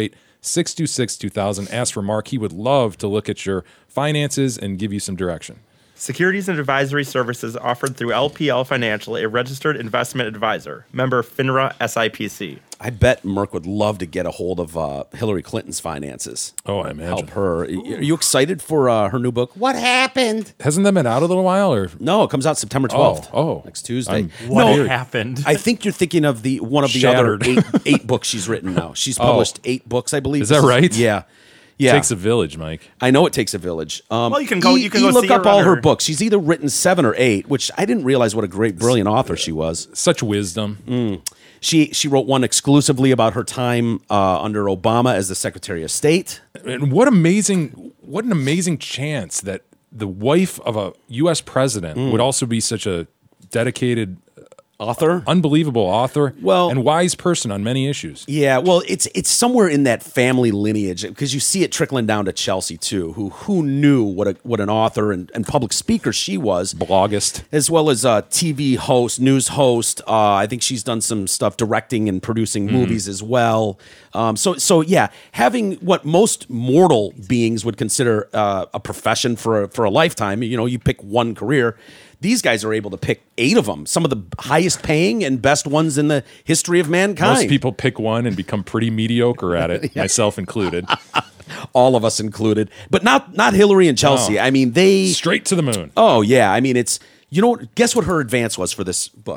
248-626-2000. Ask for Mark. He would love to look at your finances and give you some direction. Securities and advisory services offered through LPL Financial, a registered investment advisor. Member FINRA SIPC. I bet Merck would love to get a hold of Hillary Clinton's finances. Oh, I imagine. Help her. Are you excited for her new book? What happened? Hasn't that been out a little while? Or No, it comes out September 12th. Oh. Next Tuesday. What happened? I think you're thinking of one of the Shattered. other eight books she's written now. She's published 8 books, I believe. Is that right? Yeah. It Yeah. takes a village, Mike. I know it takes a village. Well, you can go look see up her all on her her- books. She's either written 7 or 8, which I didn't realize what a great, brilliant author she was. Such wisdom. She wrote one exclusively about her time under Obama as the Secretary of State. And what an amazing chance that the wife of a U.S. president would also be such a dedicated, Author? unbelievable author Well- and wise person on many issues. Yeah, well, it's somewhere in that family lineage because you see it trickling down to Chelsea too. Who knew what an author and public speaker she was, Bloggist. as well as a TV host, news host. I think she's done some stuff directing and producing movies as well. So yeah, having what most mortal beings would consider a profession for a lifetime. You pick one career. These guys are able to pick 8 of them, some of the highest paying and best ones in the history of mankind. Most people pick one and become pretty mediocre at it, myself included. All of us included, but not Hillary and Chelsea. No. I mean, they. Straight to the moon. Oh yeah, I mean, it's guess what her advance was for this book?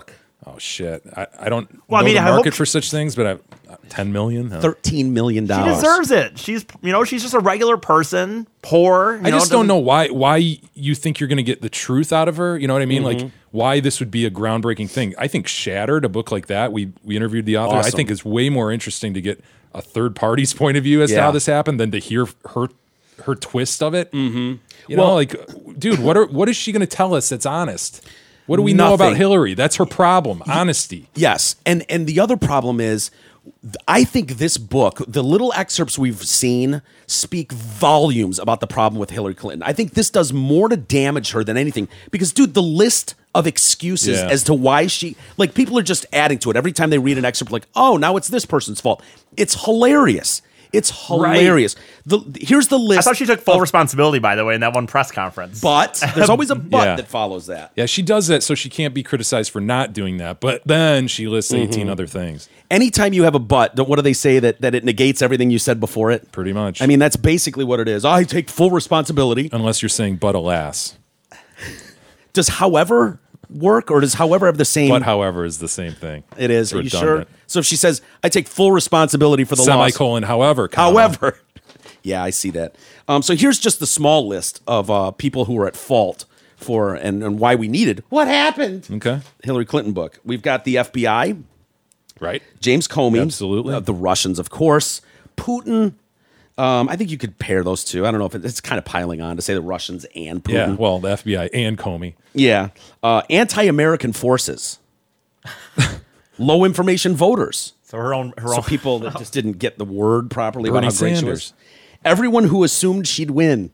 Oh shit! I don't Well, I know mean, the I hope market she- for such things, but $10 million. $13 million. She deserves it. She's just a regular person, poor. I just don't know why you think you're going to get the truth out of her. You know what I mean? Like why this would be a groundbreaking thing. I think Shattered, a book like that, we interviewed the author. I Awesome. think it's way more interesting to get a third party's point of view as to Yeah. how this happened than to hear her twist of it. Mm-hmm. You know, like, dude, what is she going to tell us that's honest? What do we know about Nothing. Hillary? That's her problem. Honesty. Yes, and the other problem is, I think this book, the little excerpts we've seen, speak volumes about the problem with Hillary Clinton. I think this does more to damage her than anything because, dude, the list of excuses Yeah. as to why people are just adding to it every time they read an excerpt. Like, oh, now it's this person's fault. It's hilarious. It's hilarious. Here's the list. I thought she took full responsibility, by the way, in that one press conference. But there's always a but Yeah. that follows that. Yeah, she does that so she can't be criticized for not doing that. But then she lists 18 other things. Anytime you have a but, what do they say that it negates everything you said before it? Pretty much. I mean, that's basically what it is. I take full responsibility. Unless you're saying but alas. Does however work or does however have the same? But however is the same thing. It is. It's Are you sure? redundant. So if she says, I take full responsibility for the loss. Semicolon, however. comma. However. Yeah, I see that. So here's just the small list of people who are at fault for and why we needed what happened. Okay. Hillary Clinton book. We've got the FBI, Right. James Comey. Absolutely. The Russians, of course. Putin. I think you could pair those two. I don't know if it's kind of piling on to say the Russians and Putin. Yeah. Well, the FBI and Comey. Yeah. Anti-American forces. Low information voters. So her own So people that just didn't get the word properly about Bernie how great she Sanders. was. Everyone who assumed she'd win.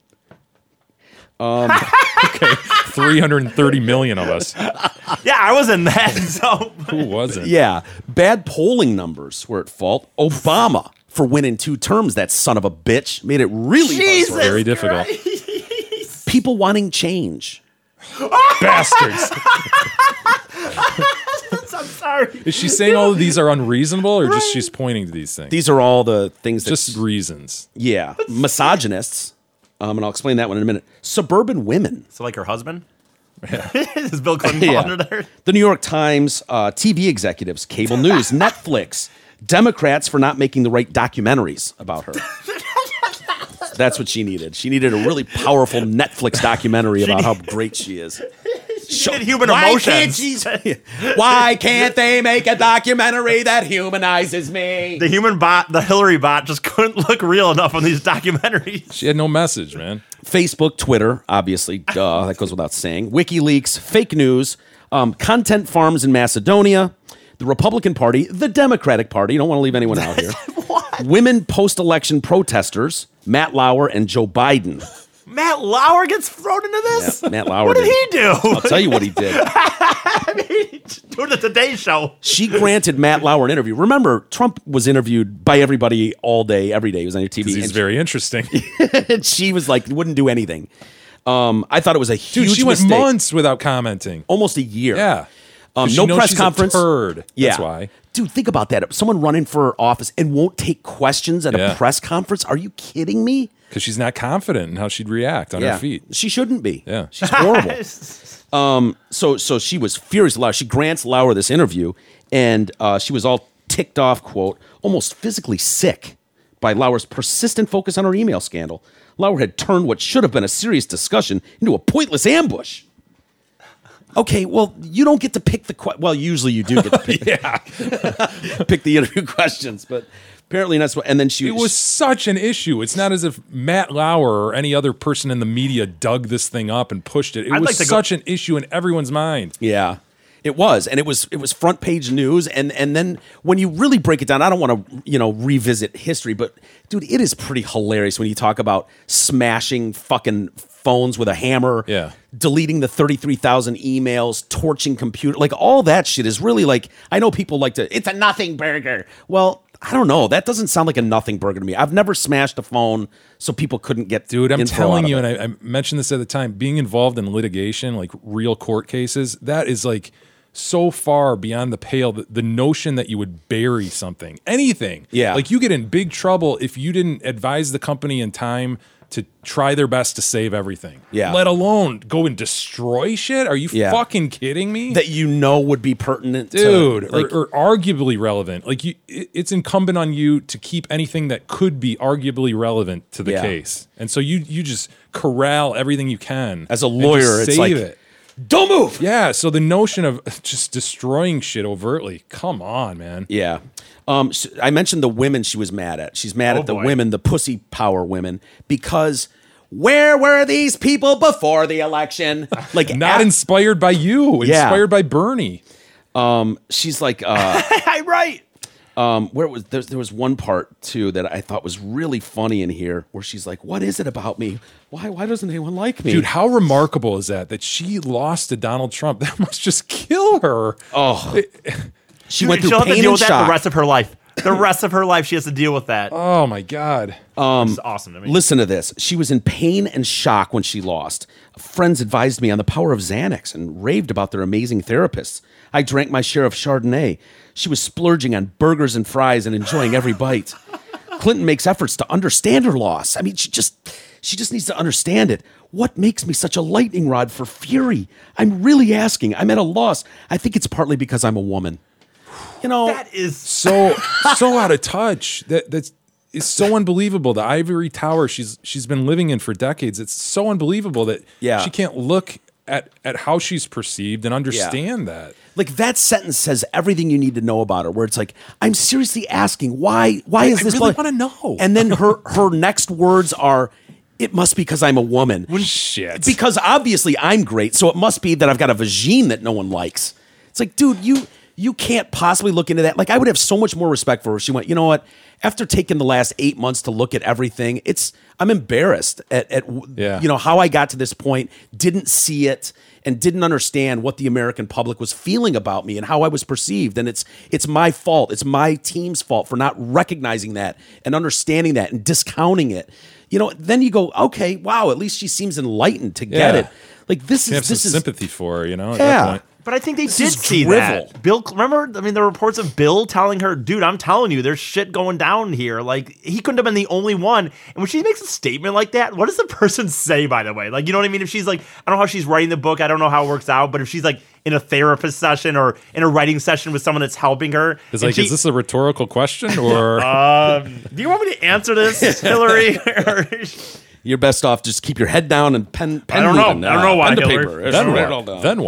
330 million of us. Yeah, I was in that. So Who wasn't? Yeah. Bad polling numbers were at fault. Obama for winning 2 terms, that son of a bitch. Made it really Jesus Very difficult. Christ. People wanting change. Bastards. I'm sorry. Is she saying all of these are unreasonable or just she's pointing to these things? These are all the things that... just reasons. yeah. Misogynists. And I'll explain that one in a minute. Suburban women. So like her husband? Is Bill Clinton fall under there? The New York Times, TV executives, cable news, Netflix, Democrats for not making the right documentaries about her. That's what she needed. She needed a really powerful Netflix documentary about how great she is. She needed human Why emotions. Why can't they make a documentary that humanizes me? The human bot, the Hillary bot, just couldn't look real enough on these documentaries. She had no message, man. Facebook, Twitter, obviously, duh, that goes without saying. WikiLeaks, fake news, content farms in Macedonia, the Republican Party, the Democratic Party. You don't want to leave anyone out here. Women post-election protesters, Matt Lauer and Joe Biden. Matt Lauer gets thrown into this? Yeah, Matt Lauer What did did. he do? I'll tell you what he did. Doing the Today Show. She granted Matt Lauer an interview. Remember, Trump was interviewed by everybody all day, every day. He was on your TV. He's and very interesting. and she was like, wouldn't do anything. I thought it was a huge Dude, she went mistake. months without commenting. Almost a year. Yeah. 'Cause she No knows press she's conference. A turd. Yeah. That's why. Dude, think about that. Someone running for office and won't take questions at Yeah. a press conference. Are you kidding me? Because she's not confident in how she'd react on her feet. She shouldn't be. Yeah. She's horrible. So she was furious. Lauer. She grants Lauer this interview, and she was all ticked off, quote, almost physically sick by Lauer's persistent focus on her email scandal. Lauer had turned what should have been a serious discussion into a pointless ambush. Okay, well, you don't get to pick the well, usually you do get to pick, pick the interview questions, but apparently not. And then It was such an issue. It's not as if Matt Lauer or any other person in the media dug this thing up and pushed it. It I'd was like to go- such an issue in everyone's mind. Yeah, it was, and it was front page news. And then when you really break it down, I don't want to revisit history, but dude, it is pretty hilarious when you talk about smashing fucking phones with a hammer, deleting the 33,000 emails, torching computer, like all that shit is really like. I know people like to. It's a nothing burger. Well, I don't know. That doesn't sound like a nothing burger to me. I've never smashed a phone so people couldn't get. Dude, I'm info telling out you, of and it. I mentioned this at the time, being involved in litigation, like real court cases, that is like so far beyond the pale. The notion that you would bury something, anything. Yeah. Like you get in big trouble if you didn't advise the company in time to try their best to save everything. Yeah. Let alone go and destroy shit. Are you Yeah. fucking kidding me? that would be pertinent, Dude, to, like, or arguably relevant. Like it's incumbent on you to keep anything that could be arguably relevant to the Yeah. case. And so you just corral everything you can. as a and just lawyer, it's save like, it. don't move. Yeah, so the notion of just destroying shit overtly, come on, man. Yeah. I mentioned the women she was mad at. She's mad at the boy. women, the pussy power women, because where were these people before the election? Like, Not inspired by you, Yeah. inspired by Bernie. she's like, I'm right. where was there was one part too that I thought was really funny in here, where she's like, "What is it about me? Why doesn't anyone like me?" Dude, how remarkable is that she lost to Donald Trump? That must just kill her. Oh, she went through She'll have to pain deal and with that shock. the rest of her life. The rest of her life, she has to deal with that. Oh my God. It's awesome to me. Listen to this. She was in pain and shock when she lost. Friends advised me on the power of Xanax and raved about their amazing therapists. I drank my share of Chardonnay. She was splurging on burgers and fries and enjoying every bite. Clinton makes efforts to understand her loss. I mean, she just needs to understand it. What makes me such a lightning rod for fury? I'm really asking. I'm at a loss. I think it's partly because I'm a woman. You know, That is So out of touch. That's it's so unbelievable. The ivory tower she's been living in for decades. It's so unbelievable that Yeah. she can't look at how she's perceived and understand that. like that sentence says everything you need to know about her, where it's like, I'm seriously asking, why is I this? really blah-" wanna know. And then her next words are, it must be because I'm a woman. Shit. Because obviously I'm great, so it must be that I've got a vagine that no one likes. It's like, dude, you can't possibly look into that. Like, I would have so much more respect for her. She went, you know what? After taking the last 8 months to look at everything, I'm embarrassed at Yeah. you know, how I got to this point, didn't see it, and didn't understand what the American public was feeling about me and how I was perceived. And it's my fault. It's my team's fault for not recognizing that and understanding that and discounting it. You know, then you go, okay, wow, at least she seems enlightened to get Yeah. it. Like, this You have is some sympathy for her, you know? At Yeah. that point. But I think they This did is see drivel. that. Bill, remember? I mean, the reports of Bill telling her, "Dude, I'm telling you, there's shit going down here." Like, he couldn't have been the only one. And when she makes a statement like that, what does the person say? By the way, like, you know what I mean? If she's like, I don't know how she's writing the book. I don't know how it works out. But if she's like in a therapist session or in a writing session with someone that's helping her, It's and like, she- is this a rhetorical question or do you want me to answer this, Hillary? You're best off just keep your head down and pen I don't know. leaving. I don't know why, pen to Hillary. paper. then Write it all what? down. Then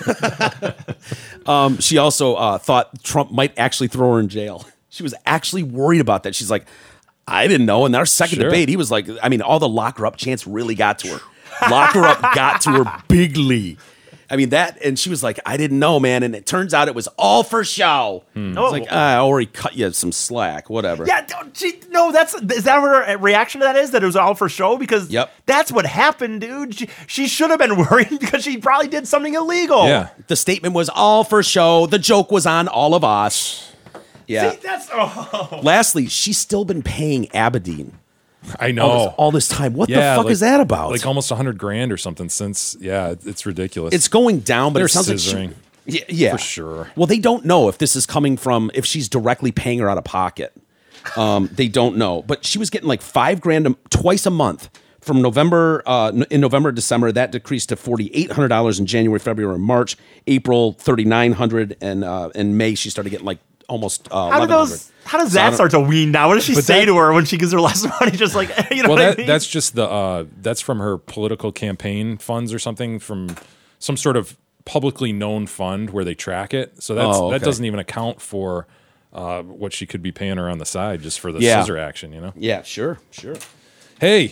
what? She also thought Trump might actually throw her in jail. She was actually worried about that. She's like, I didn't know. In our second Sure. debate, he was like, I mean, all the lock her up chants really got to her. Lock her up got to her bigly. I mean, that, and she was like, I didn't know, man. And it turns out it was all for show. I was like, I already cut you some slack, whatever. Yeah, is that her reaction to that is? That it was all for show? Because Yep. that's what happened, dude. She should have been worried because she probably did something illegal. Yeah. The statement was all for show. The joke was on all of us. Yeah. See, that's Lastly, she's still been paying Aberdeen I know. all this time. What the Yeah, fuck like- is that about? Like almost $100,000 or something since, it's ridiculous. It's going down, but They're it sounds scissoring. like yeah, For sure. Well, they don't know if this is coming from if she's directly paying her out of pocket. They don't know, but she was getting like $5,000 twice a month from November. In November, December, that decreased to $4,800 in January, February, and March. April, $3,900, and in May she started getting like almost how does So I that don't- start to wean down? What does she But say that- to her when she gives her less money? Just like, you know well, what I mean? that's just that's from her political campaign funds or something from some sort of publicly known fund where they track it. So Oh, okay. that doesn't even account for what she could be paying her on the side just for the Yeah. scissor action, you know? Yeah, sure. Hey,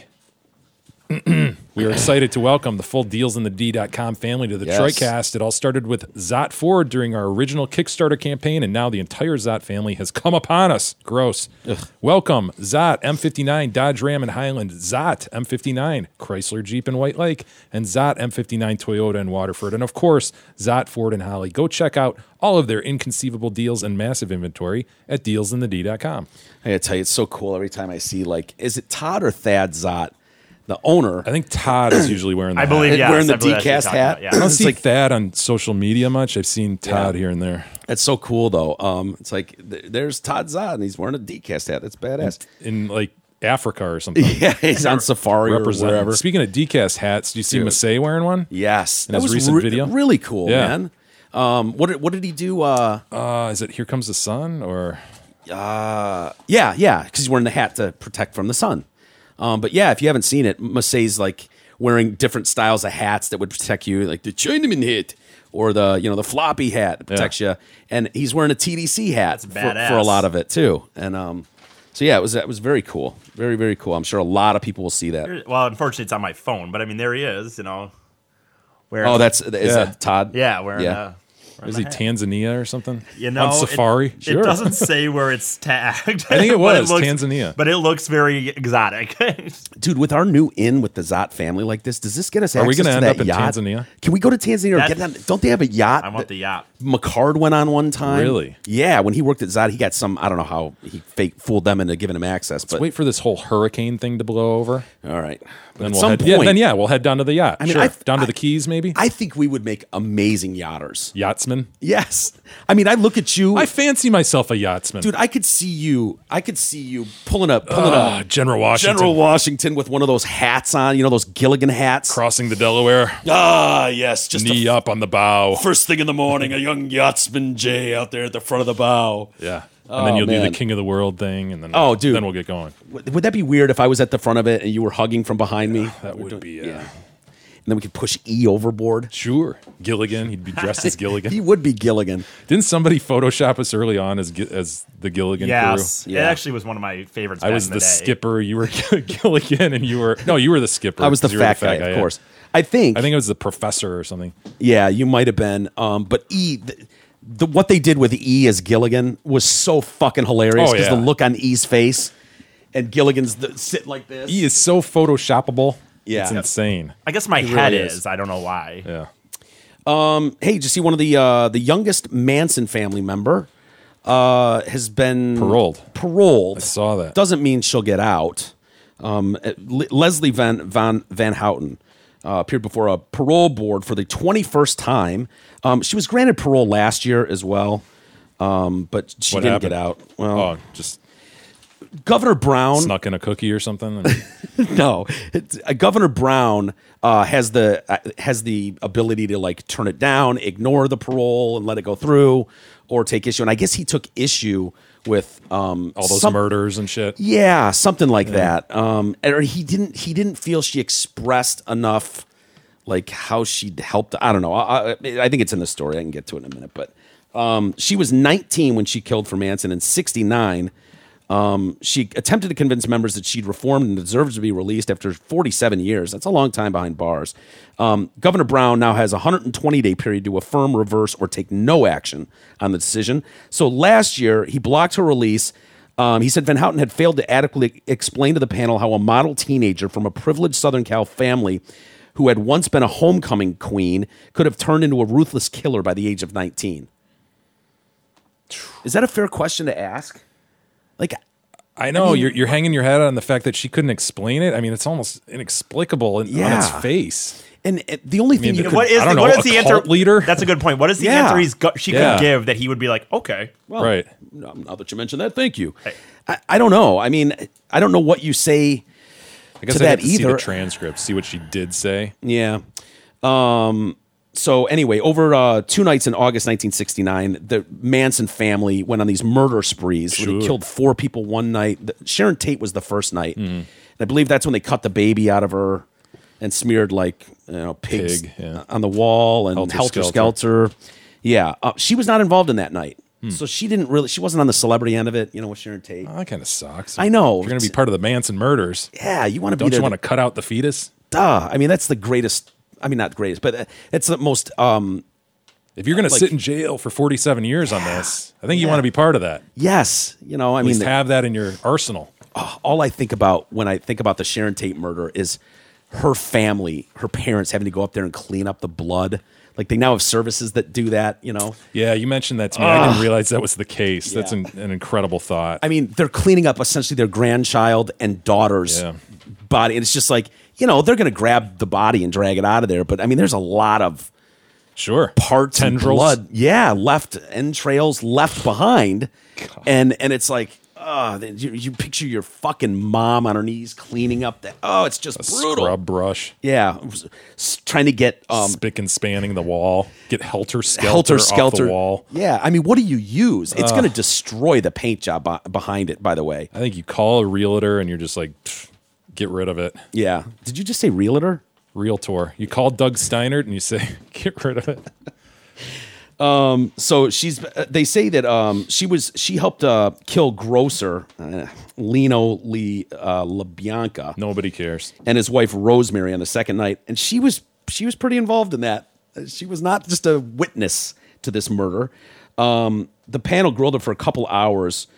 we are excited to welcome the full DealsInTheD.com family to the Yes. Detroitcast. It all started with Zot Ford during our original Kickstarter campaign, and now the entire Zot family has come upon us. Gross. Welcome, Zot, M59, Dodge Ram and Highland, Zot, M59, Chrysler Jeep in White Lake, and Zot, M59, Toyota in Waterford, and of course, Zot Ford and Holly. Go check out all of their inconceivable deals and massive inventory at DealsInTheD.com. I gotta tell you, it's so cool every time I see like, is it Todd or Thad Zott, the owner? I think Todd is usually wearing the I hat. believe, yeah. wearing the DCast hat. Yeah. I don't It's see like- Thad on social media much. I've seen Todd here and there. It's so cool though. It's like there's Todd Zott and he's wearing a DCast hat. That's badass. And like Africa or something. Yeah, he's on safari or Representing. wherever. Speaking of decast hats, do you see Massey wearing one? Yes, In his recent video? really cool, Yeah. man. What did he do? Is it Here Comes the Sun or Yeah, because he's wearing the hat to protect from the sun. But yeah, if you haven't seen it, Massey's like wearing different styles of hats that would protect you, like the Chinaman hat or the floppy hat that protects you, and he's wearing a TDC hat for a lot of it too. And so yeah, it was very cool, very very cool. I'm sure a lot of people will see that. Well, unfortunately, it's on my phone, but I mean, there he is. Wearing, Oh, is that Todd? yeah, wearing. Yeah. is he Tanzania or something? On safari? It doesn't say where it's tagged. I think it but was Tanzania. but it looks very exotic. Dude, with our new in with the Zott family like this, does this get us Are we access gonna to end that up in yacht? Tanzania? Can we go to Tanzania or get on? Don't they have a yacht? I want the yacht. McCard went on one time. Really? Yeah, when he worked at Zott, he got some, I don't know how he fooled them into giving him access. But Wait for this whole hurricane thing to blow over. all right. But Then at we'll some head, point, we'll head down to the yacht. I mean, sure. Down to the Keys, maybe. I think we would make amazing yachters. Yachtsman. Yes. I mean, I look at you. I fancy myself a yachtsman. Dude, I could see you pulling up General Washington. General Washington with one of those hats on, those Gilligan hats. crossing the Delaware, Yes, just knee up on the bow. first thing in the morning, a young yachtsman Jay out there at the front of the bow. Yeah. And then Oh, you'll do man. the King of the World thing, and then Dude. then we'll get going. Would that be weird if I was at the front of it and you were hugging from behind me? That would be And then we could push E overboard. sure. Gilligan, he'd be dressed as Gilligan. He would be Gilligan. Didn't somebody Photoshop us early on as the Gilligan Yes, crew? it actually was one of my favorites. I back was in the day. skipper. You were Gilligan, and you were the skipper. I was the 'cause you were fat guy, of course. I think I think it was the professor or something. yeah, you might have been. But E, what they did with E as Gilligan was so fucking hilarious Oh, because yeah. the look on E's face and Gilligan's sitting like this. He is so Photoshoppable. Yeah. It's insane. I guess my It head really is. is. I don't know why. Yeah. Hey, did you see one of the youngest Manson family member has been Paroled. Paroled. I saw that. Doesn't mean she'll get out. Leslie Van Houten appeared before a parole board for the 21st time. She was granted parole last year as well, but she What didn't happened? get out. Well, Oh, just Governor Brown. snuck in a cookie or something. And No, Governor Brown has the ability to like turn it down, ignore the parole, and let it go through, or take issue. And I guess he took issue with all those murders and shit. Yeah, something like that. Or he didn't feel she expressed enough, like how she helped. I don't know. I think it's in the story. I can get to it in a minute. But she was 19 when she killed for Manson, and 69. She attempted to convince members that she'd reformed and deserved to be released after 47 years. That's a long time behind bars. Governor Brown now has a 120-day period to affirm, reverse, or take no action on the decision. So last year, he blocked her release. He said Van Houten had failed to adequately explain to the panel how a model teenager from a privileged Southern Cal family who had once been a homecoming queen could have turned into a ruthless killer by the age of 19. Is that a fair question to ask? Like, I know you're hanging your head on the fact that she couldn't explain it. I mean, it's almost inexplicable on its Yeah. face. and the only thing mean, you the- could What is I don't the, know, what is a the cult answer? leader? That's a good point. What is the Yeah. answer she Yeah. could give that he would be like, okay? Right. Now that you mentioned that, thank you. I don't know. I mean, I don't know what you say I guess to I'd that have to see either. the transcript, see what she did say. Yeah. So anyway, over 2 nights in August 1969, the Manson family went on these murder sprees. Where they Sure. killed 4 people one night. Sharon Tate was the first night. And I believe that's when they cut the baby out of her and smeared pigs Pig, yeah. on the wall and Helter helter skelter. Yeah. She was not involved in that night. So she wasn't on the celebrity end of it, with Sharon Tate. Oh, that kind of sucks. I know. If you're going to be part of the Manson murders. Yeah, you want to be Don't there. you want to cut out the fetus? Duh. I mean, that's the greatest. I mean, not greatest, but it's the most. If you're going to sit in jail for 47 years on this, I think you want to be part of that. Yes, I At mean, least have that in your arsenal. all I think about when I think about the Sharon Tate murder is her family, her parents having to go up there and clean up the blood. Like they now have services that do that. Yeah, you mentioned that to me. I didn't realize that was the case. That's Yeah. an incredible thought. I mean, they're cleaning up essentially their grandchild and daughter's Yeah. body, and it's just like they're going to grab the body and drag it out of there. But I mean, there's a lot of Sure. parts and Tendrils. blood, entrails left behind, and it's like, You picture your fucking mom on her knees cleaning up that. Oh, it's just brutal. Scrub brush. Yeah, trying to get Spick and spanning the wall. Get helter-skelter off the wall. Yeah, I mean, what do you use? It's going to destroy the paint job behind it, by the way. I think you call a realtor and you're just like, get rid of it. Yeah. Did you just say realtor? Realtor. You call Doug Steinert and you say, get rid of it. So they say that she helped kill grocer Lino LaBianca. Nobody cares. And his wife Rosemary on the second night, and she was pretty involved in that. She was not just a witness to this murder. The panel grilled her for a couple hours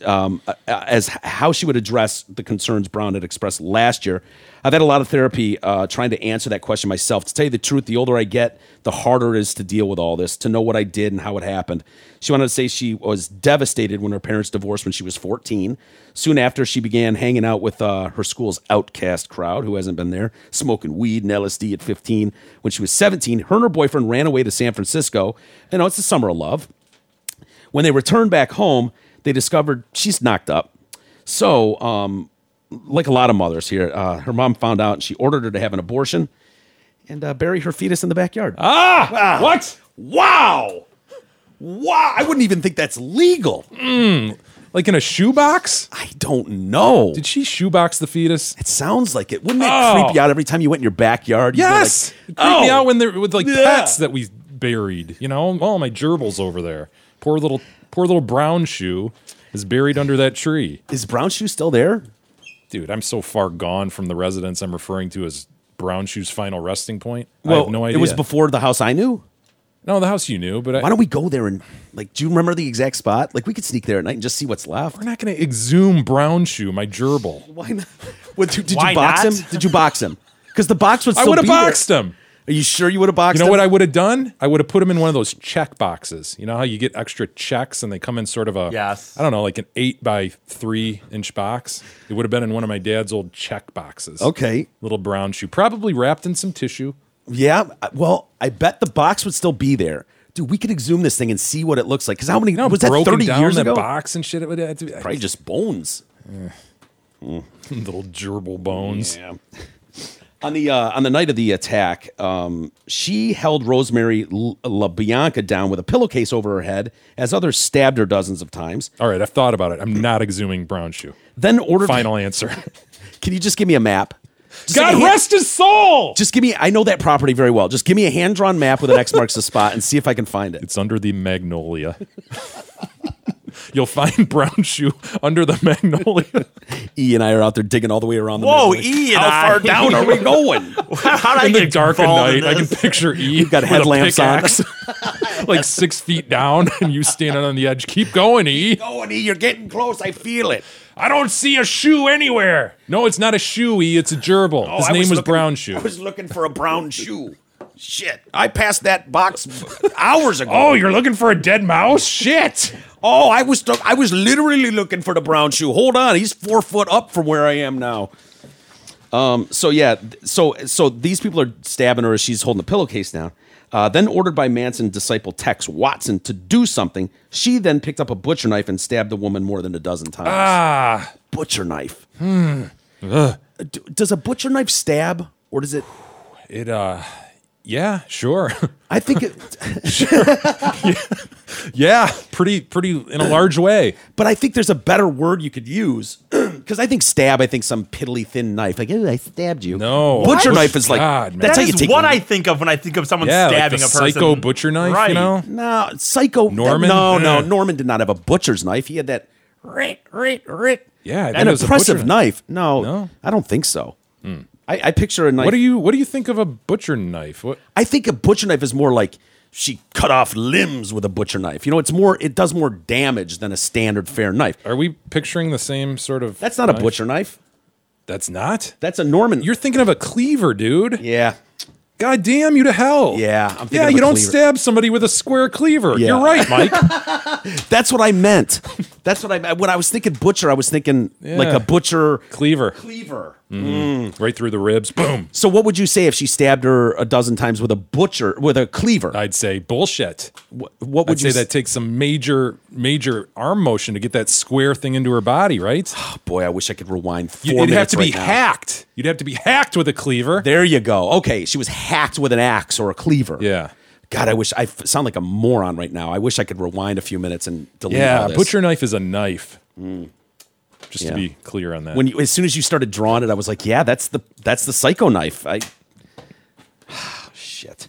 as how she would address the concerns Brown had expressed last year. I've had a lot of therapy trying to answer that question myself. To tell you the truth, the older I get, the harder it is to deal with all this, to know what I did and how it happened. She wanted to say she was devastated when her parents divorced when she was 14. Soon after, she began hanging out with her school's outcast crowd, who hasn't been there, smoking weed and LSD at 15. When she was 17, her and her boyfriend ran away to San Francisco. You know, it's the summer of love. When they returned back home, they discovered she's knocked up. So, like a lot of mothers here, her mom found out and she ordered her to have an abortion and bury her fetus in the backyard. Wow. What? Wow. I wouldn't even think that's legal. Like in a shoebox? I don't know. Did she shoebox the fetus? It sounds like it. Wouldn't that creep you out every time you went in your backyard? Yes. It creeped me out when they're with like Yeah. pets that we buried. You know, oh, my gerbils over there. Poor little brown shoe is buried under that tree. Is Brown Shoe still there? Dude, I'm so far gone from the residence I'm referring to as Brown Shoe's final resting point. I Well, have no idea. it was before the house I knew. No, the house you knew, but Why don't we go there and, like, do you remember the exact spot? Like, we could sneak there at night and just see what's left. we're not going to exhume Brown Shoe, my gerbil. Why not? What, did Why you box not? him? Did you box him? Because the box would I still would be have there. boxed him. Are you sure you would have boxed You know him? what I would have done? I would have put him in one of those check boxes. You know how you get extra checks and they come in sort of a, Yes. I don't know, like an 8x3-inch box. It would have been in one of my dad's old check boxes. Okay. Little brown shoe, probably wrapped in some tissue. Yeah. Well, I bet the box would still be there. Dude, we could exhume this thing and see what it looks like. Because how many, You know, was that broken 30 down years that ago? box and shit. It would have to be Probably just bones. little gerbil bones. Yeah. On the night of the attack, she held Rosemary LaBianca down with a pillowcase over her head, as others stabbed her dozens of times. All right, I've thought about it. I'm not exhuming brown shoe. Then ordered. Final answer. Can you just give me a map? Just God like a rest his soul. Just give me. I know that property very well. Just give me a hand-drawn map with an X marks the spot and see if I can find it. It's under the magnolia. You'll find brown shoe under the magnolia. E and I are out there digging all the way around the Whoa, middle. E and How I. far down are we going? How did I In the get dark of involved in night, I can this? picture E. We've got with a headlamps on. pickaxe, like 6 feet down, and you standing on the edge. Keep going, E. Going, E, you're getting close. I feel it. I don't see a shoe anywhere. No, it's not a shoe, E. It's a gerbil. His I name was looking- Brown Shoe. I was looking for a brown shoe. Shit, I passed that box hours ago. Oh, you're looking for a dead mouse? Shit. Oh, I was literally looking for the brown shoe. Hold on, he's 4 foot up from where I am now. So these people are stabbing her as she's holding the pillowcase down. Then ordered by Manson disciple Tex Watson to do something, she then picked up a butcher knife and stabbed the woman more than a dozen times. Butcher knife. Does a butcher knife stab, or does it? Yeah, sure. I think it. Yeah, pretty in a large way. But I think there's a better word you could use. Because I think stab, I think some piddly thin knife. Like, I stabbed you. No. Butcher What? knife is like, God, man. that's That how you is take what I think of when I think of someone Yeah, like stabbing the a person. psycho butcher knife, right. you know? No, Psycho. Norman? No, Yeah. Norman did not have a butcher's knife. He had that Yeah, I think an it was a oppressive butcher knife. No, No? I don't think so. I picture a knife. What do you think of a butcher knife? What? I think a butcher knife is more like she cut off limbs with a butcher knife. You know, it does more damage than a standard fair knife. Are we picturing the same sort of That's not knife? a butcher knife. That's not? That's a Norman. You're thinking of a cleaver, dude. yeah. God damn you to hell. Yeah, I'm thinking Yeah, of a you don't cleaver. stab somebody with a square cleaver. Yeah. You're right, Mike. That's what I meant. That's what when I was thinking butcher, I was thinking like Yeah. a butcher Cleaver. Mm. Right through the ribs. Boom. So what would you say if she stabbed her a dozen times with a cleaver? I'd say bullshit. What would I'd you say that takes some major arm motion to get that square thing into her body, right? Oh, boy, I wish I could rewind 4 You'd have minutes to be right now. hacked. You'd have to be hacked with a cleaver. There you go. Okay, she was hacked with an axe or a cleaver. Yeah. God, I sound like a moron right now. I wish I could rewind a few minutes and delete all Yeah, this. butcher knife is a knife. Just Yeah. to be clear on that. As soon as you started drawing it, I was like, yeah, that's the psycho knife. Shit.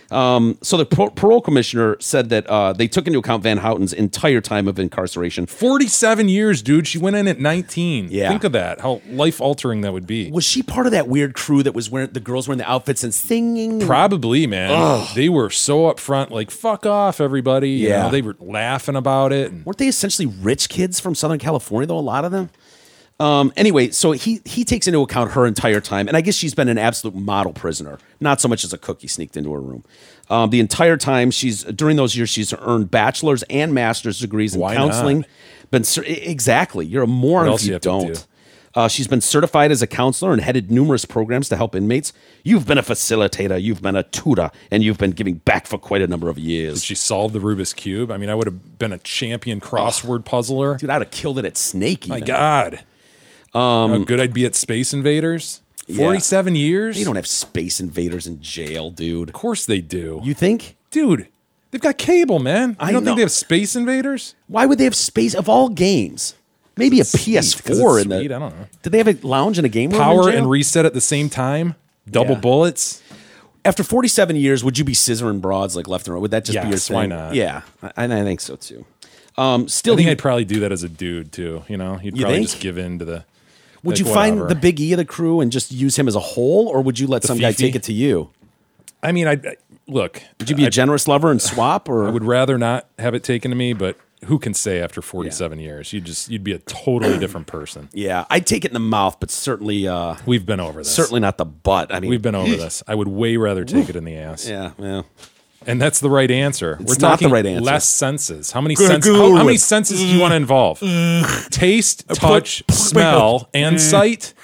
So the parole commissioner said that they took into account Van Houten's entire time of incarceration. 47 years, dude. She went in at 19. Yeah. Think of that. How life-altering that would be. Was she part of that weird crew that was wearing the girls wearing the outfits and singing? Probably, man. They were so upfront, like, fuck off, everybody. You Yeah. know, they were laughing about it. And Weren't they essentially rich kids from Southern California, though, a lot of them? Anyway, so he takes into account her entire time, and I guess she's been an absolute model prisoner, not so much as a cookie sneaked into her room. The entire time, during those years, she's earned bachelor's and master's degrees in Why counseling. Exactly. You're a moron What else if you you have to don't. She's been certified as a counselor and headed numerous programs to help inmates. You've been a facilitator, you've been a tutor, and you've been giving back for quite a number of years. she solved the Rubik's Cube. I mean, I would have been a champion crossword puzzler. Dude, I'd have killed it at Snake. My even. God. How good I'd be at Space Invaders. 47 years? They don't have Space Invaders in jail, dude. Of course they do. You think? Dude, they've got cable, man. You I don't know. think they have Space Invaders? Why would they have Space of all games? Maybe a Sweet, 'cause PS4 it's in the. sweet, I don't know. Did they have a lounge and a game room? in Power jail? and reset at the same time? Double Yeah. bullets? After 47 years, would you be scissoring broads like left and right? Would that just be your Yes, thing? why not? Yeah, I think so too. I Still, think I'd probably do that as a dude, too. You know? You'd You probably think? just give in to the... would like, you find whatever. the Big E of the crew and just use him as a whole, or would you let some guy Fifi? take it to you? I mean, look... Would you be a generous lover and swap, or I would rather not have it taken to me, but who can say after 47 years? You'd be a totally different person. Yeah, I'd take it in the mouth, but certainly, We've been over this. certainly not the butt. I mean, We've been over this. I would way rather take it in the ass. yeah. And that's the right answer. It's We're not talking the right answer. less senses. How many Good senses? Lord. How many senses do you want to involve? Taste, touch, smell, and sight.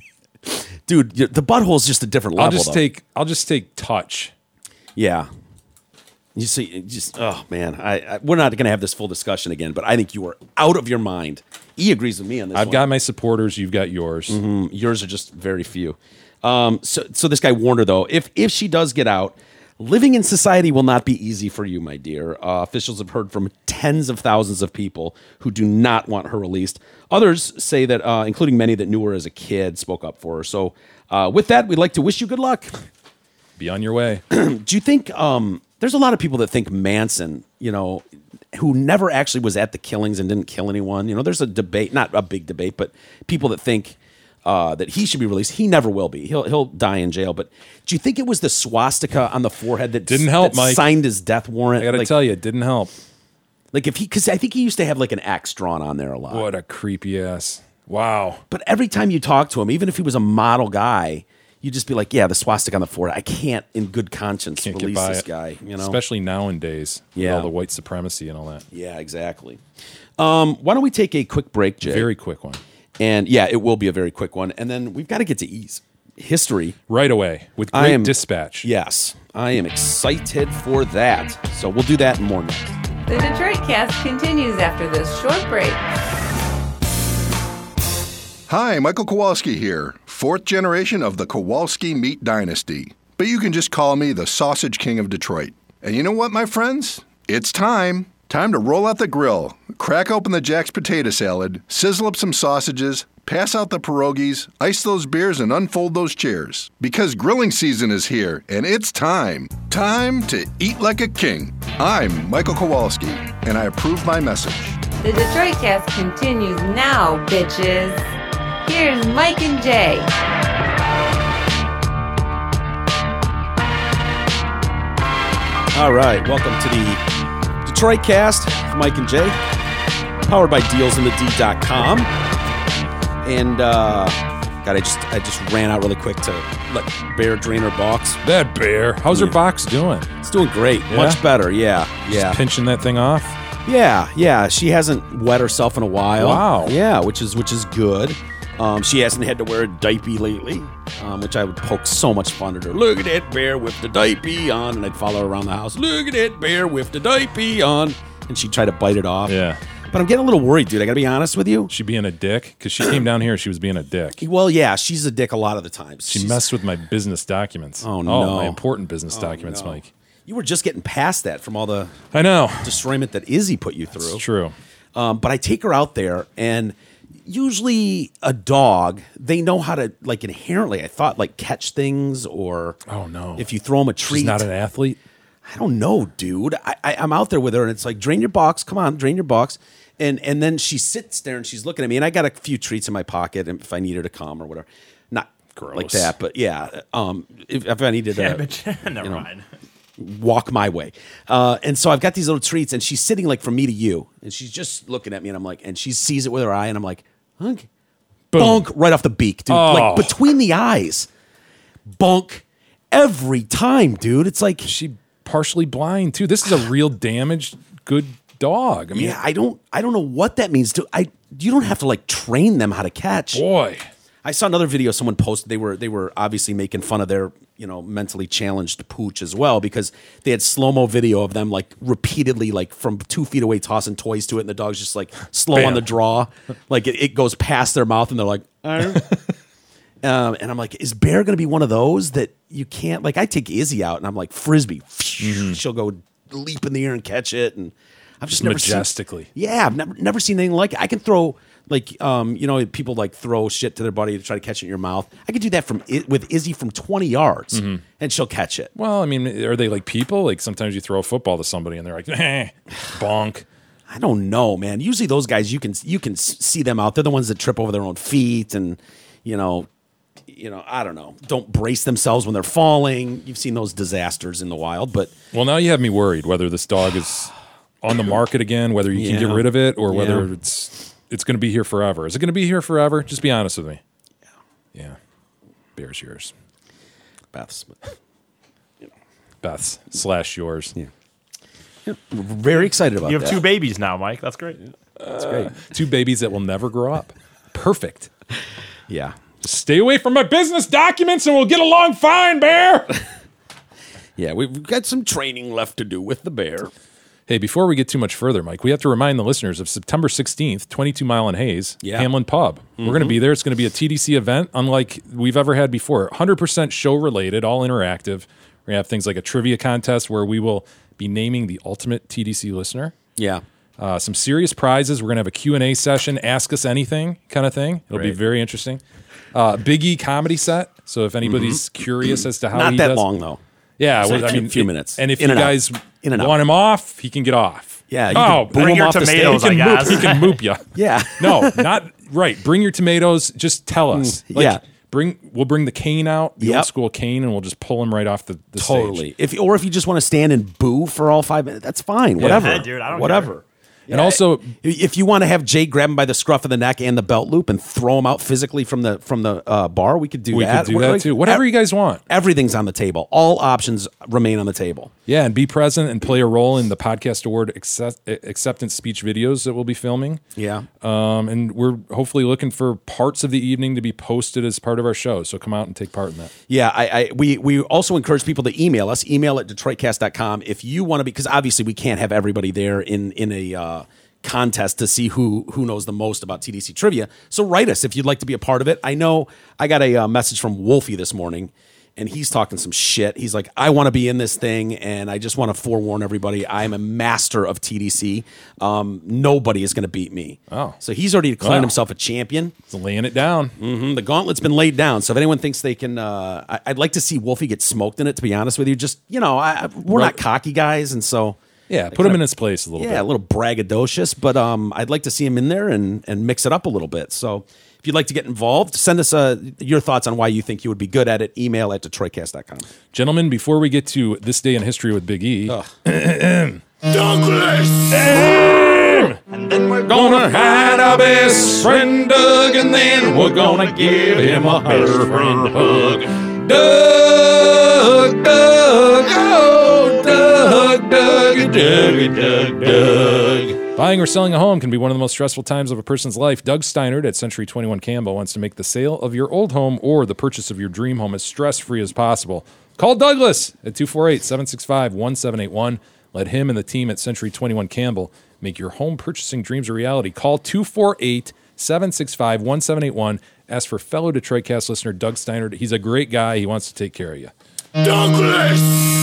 Dude, the butthole is just a different level. I'll just take touch. Yeah. You see, oh man, we're not going to have this full discussion again, but I think you are out of your mind. E agrees with me on this. I've one. got my supporters. You've got yours. Yours are just very few. So this guy warned her though, if she does get out, living in society will not be easy for you, my dear. Officials have heard from tens of thousands of people who do not want her released. Others say that, including many that knew her as a kid, spoke up for her. So with that, we'd like to wish you good luck. Be on your way. Do you think there's a lot of people that think Manson, who never actually was at the killings and didn't kill anyone? There's a debate, not a big debate, but people that think that he should be released. He never will be. He'll die in jail. But do you think it was the swastika on the forehead that Didn't help, that Mike. signed his death warrant? I got to tell you, it didn't help. like because I think he used to have like an axe drawn on there a lot. What a creepy ass. Wow. But every time you talk to him, even if he was a model guy, you'd just be like, yeah, the swastika on the forehead. I can't, in good conscience, Can't get release by this it. guy. Especially nowadays. With Yeah. all the white supremacy and all that. Yeah, exactly. Why don't we take a quick break, Jay? Very quick one. And yeah, it will be a very quick one. And then we've got to get to E's history. Right away with I great am- dispatch. Yes, I am excited for that. So we'll do that and more next. The Detroit Cast continues after this short break. Hi, Michael Kowalski here, fourth generation of the Kowalski Meat Dynasty. But you can just call me the Sausage King of Detroit. And you know what, my friends? It's time. Time to roll out the grill, crack open the Jack's potato salad, sizzle up some sausages, pass out the pierogies, ice those beers, and unfold those chairs. Because grilling season is here, and it's time. Time to eat like a king. I'm Michael Kowalski, and I approve my message. The Detroit Cast continues now, bitches. Here's Mike and Jay. All right, welcome to the Detroit Cast with Mike and Jay, powered by DealsInTheD.com. And God, I just ran out really quick to let Bear drain her box. That bear. How's her box doing? It's doing great, Yeah? much better. Yeah. Pinching that thing off? Yeah. She hasn't wet herself in a while. Wow. Yeah, which is good. She hasn't had to wear a diaper lately, which I would poke so much fun at her. Look at that bear with the diaper on, and I'd follow her around the house. Look at that bear with the diaper on, and she'd try to bite it off. Yeah. But I'm getting a little worried, dude. I gotta be honest with you. She being a dick? Because she came down here, she was being a dick. Well, yeah, she's a dick a lot of the times. She messed with my business documents. Oh, no. My important business documents, no. Mike. You were just getting past that from all the I know. destroyment that Izzy put you through. It's true. But I take her out there, and usually a dog, they know how to, like, inherently, I thought, like, catch things, or Oh, no. if you throw them a treat. She's not an athlete? I don't know, dude. I'm out there with her, and it's like, drain your box. Come on, drain your box. And then she sits there, and she's looking at me, and I got a few treats in my pocket if I need her to come or whatever. Not Gross. like that, but yeah. If I needed Yeah, to but never mind. walk my way. And so I've got these little treats, and she's sitting like from me to you, and she's just looking at me, and I'm like, and she sees it with her eye, and I'm like, hunk, Boom. bonk, right off the beak, dude. Oh. Like between the eyes. Bonk every time, dude. It's like, She partially blind, too. This is a real damaged, good dog. I mean, yeah, I don't know what that means. You don't have to like train them how to catch. boy. I saw another video someone posted. They were obviously making fun of their, mentally challenged pooch as well, because they had slow-mo video of them like repeatedly, like from 2 feet away, tossing toys to it, and the dog's just like slow Bam. on the draw, like it goes past their mouth, and they're like, and I'm like, is Bear going to be one of those that you can't, like, I take Izzy out, and I'm like, Frisbee, she'll go leap in the air and catch it, and I've just never Majestically. Yeah, I've never seen anything like it. I can throw, like, people like throw shit to their buddy to try to catch it in your mouth. I could do that with Izzy from 20 yards, and she'll catch it. Well, I mean, are they like people? Like sometimes you throw a football to somebody and they're like, bonk. I don't know, man. Usually those guys, you can see them out. They're the ones that trip over their own feet, and I don't know, don't brace themselves when they're falling. You've seen those disasters in the wild, but Well, now you have me worried whether this dog is on the market again, whether you can Yeah. get rid of it, or whether Yeah. it's going to be here forever. Is it going to be here forever? Just be honest with me. Yeah. Bear's yours. Beth's. Beth's / yours. Yeah. We're very excited about You have that. 2 babies now, Mike. That's great. That's great. 2 babies that will never grow up. Perfect. Yeah. Just stay away from my business documents and we'll get along fine, Bear. Yeah, we've got some training left to do with the bear. Hey, before we get too much further, Mike, we have to remind the listeners of September 16th, 22 Mile and Hayes, Yeah. Hamlin Pub. We're going to be there. It's going to be a TDC event unlike we've ever had before. 100% show related, all interactive. We're going to have things like a trivia contest where we will be naming the ultimate TDC listener. Yeah. Some serious prizes. We're going to have a Q&A session, ask us anything kind of thing. It'll be Right. very interesting. Big E comedy set. So if anybody's curious as to how Not he that does, long, though. yeah, It's well, a few minutes. And if In you and out. guys In and out. want him off, he can get off. Yeah, you Oh, can boom bring him your off the stage. tomatoes, he can I moop, guess. he can moop you. Yeah. No, not right. Bring your tomatoes. Just tell us. yeah. We'll bring the cane out, the Yep. old school cane, and we'll just pull him right off the Totally. stage. If you just want to stand and boo for all 5 minutes, that's fine. Whatever. Yeah, dude, I don't Whatever. And also, If you want to have Jay grab him by the scruff of the neck and the belt loop and throw him out physically from the bar, we could do we that. could do that too. Whatever you guys want. Everything's on the table. All options remain on the table. Yeah, and be present and play a role in the podcast award acceptance speech videos that we'll be filming. Yeah. And we're hopefully looking for parts of the evening to be posted as part of our show. So come out and take part in that. Yeah, we also encourage people to email us, email@detroitcast.com if you want to be, because obviously we can't have everybody there in a contest to see who knows the most about TDC trivia. So write us if you'd like to be a part of it. I know I got a message from Wolfie this morning, and he's talking some shit. He's like, I want to be in this thing, and I just want to forewarn everybody, I'm a master of TDC. Nobody is going to beat me. Oh. So he's already declared Wow. himself a champion. So laying it down. The gauntlet's been laid down. So if anyone thinks they can, I'd like to see Wolfie get smoked in it, to be honest with you. Just, we're Right. not cocky guys, and so... Yeah, put him in his place a little Yeah, a bit. little braggadocious, but I'd like to see him in there and mix it up a little bit. So if you'd like to get involved, send us your thoughts on why you think you would be good at it. Email at detroitcast.com. Gentlemen, before we get to this day in history with Big E, gonna hide our best friend Doug, and then we're gonna give him a best friend hug. Doug, Doug, oh, Doug, Buying or selling a home can be one of the most stressful times of a person's life. Doug Steinert at Century 21 Campbell wants to make the sale of your old home or the purchase of your dream home as stress-free as possible. Call Douglas at 248-765-1781. Let him and the team at Century 21 Campbell make your home purchasing dreams a reality. Call 248-765-1781. Ask for fellow Detroit Cast listener Doug Steinert. He's a great guy. He wants to take care of you. Douglas!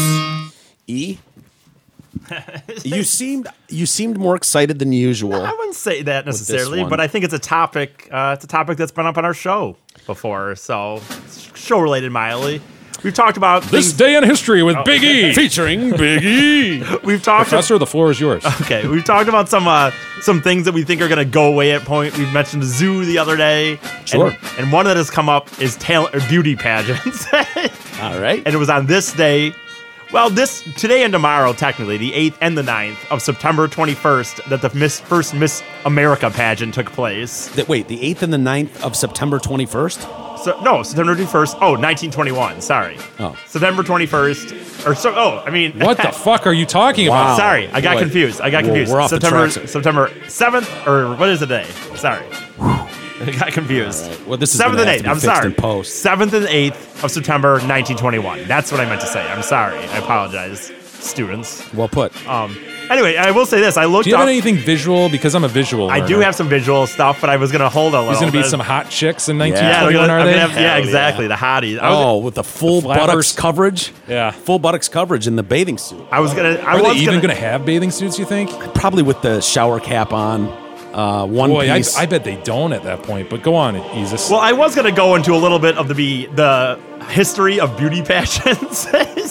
You seemed more excited than usual. I wouldn't say that necessarily, one. but I think it's a topic. It's a topic that's been up on our show before, so it's show related mildly. We've talked about This Day in History with Big E. Featuring Big E. We've talked. Professor, the floor is yours. Okay, we've talked about some things that we think are going to go away at point. We've mentioned the zoo the other day. Sure. And one that has come up is talent or beauty pageants. All right. And it was on this day. Well, today and tomorrow, technically, the 8th and the 9th of September 21st, that the first Miss America pageant took place. The 8th and the 9th of September 21st? September 21st. Oh, 1921. Sorry. Oh. September 21st. What the fuck are you talking about? Sorry, I got Boy. confused. We're off the September tracks. September 7th, or what is the day? Sorry. I got confused. All right. Well, this is 7th gonna and 8th. have to be I'm fixed sorry. in post. 7th and 8th of September 1921. That's what I meant to say. I'm sorry. I apologize, students. Well put. Anyway, I will say this. I looked Do you have up. anything visual? Because I'm a visual I do learner. have some visual stuff, but I was going to hold a little. There's going to be bit. some hot chicks in Yeah, 1921, are they? yeah, exactly. The hotties. With the full flappers. buttocks coverage? Yeah. Full buttocks coverage in the bathing suit. I was gonna. Are they even going to have bathing suits, you think? Probably with the shower cap on, one Boy, piece. I bet they don't at that point. But go on, Jesus. Well, I was going to go into a little bit of the history of beauty pageants.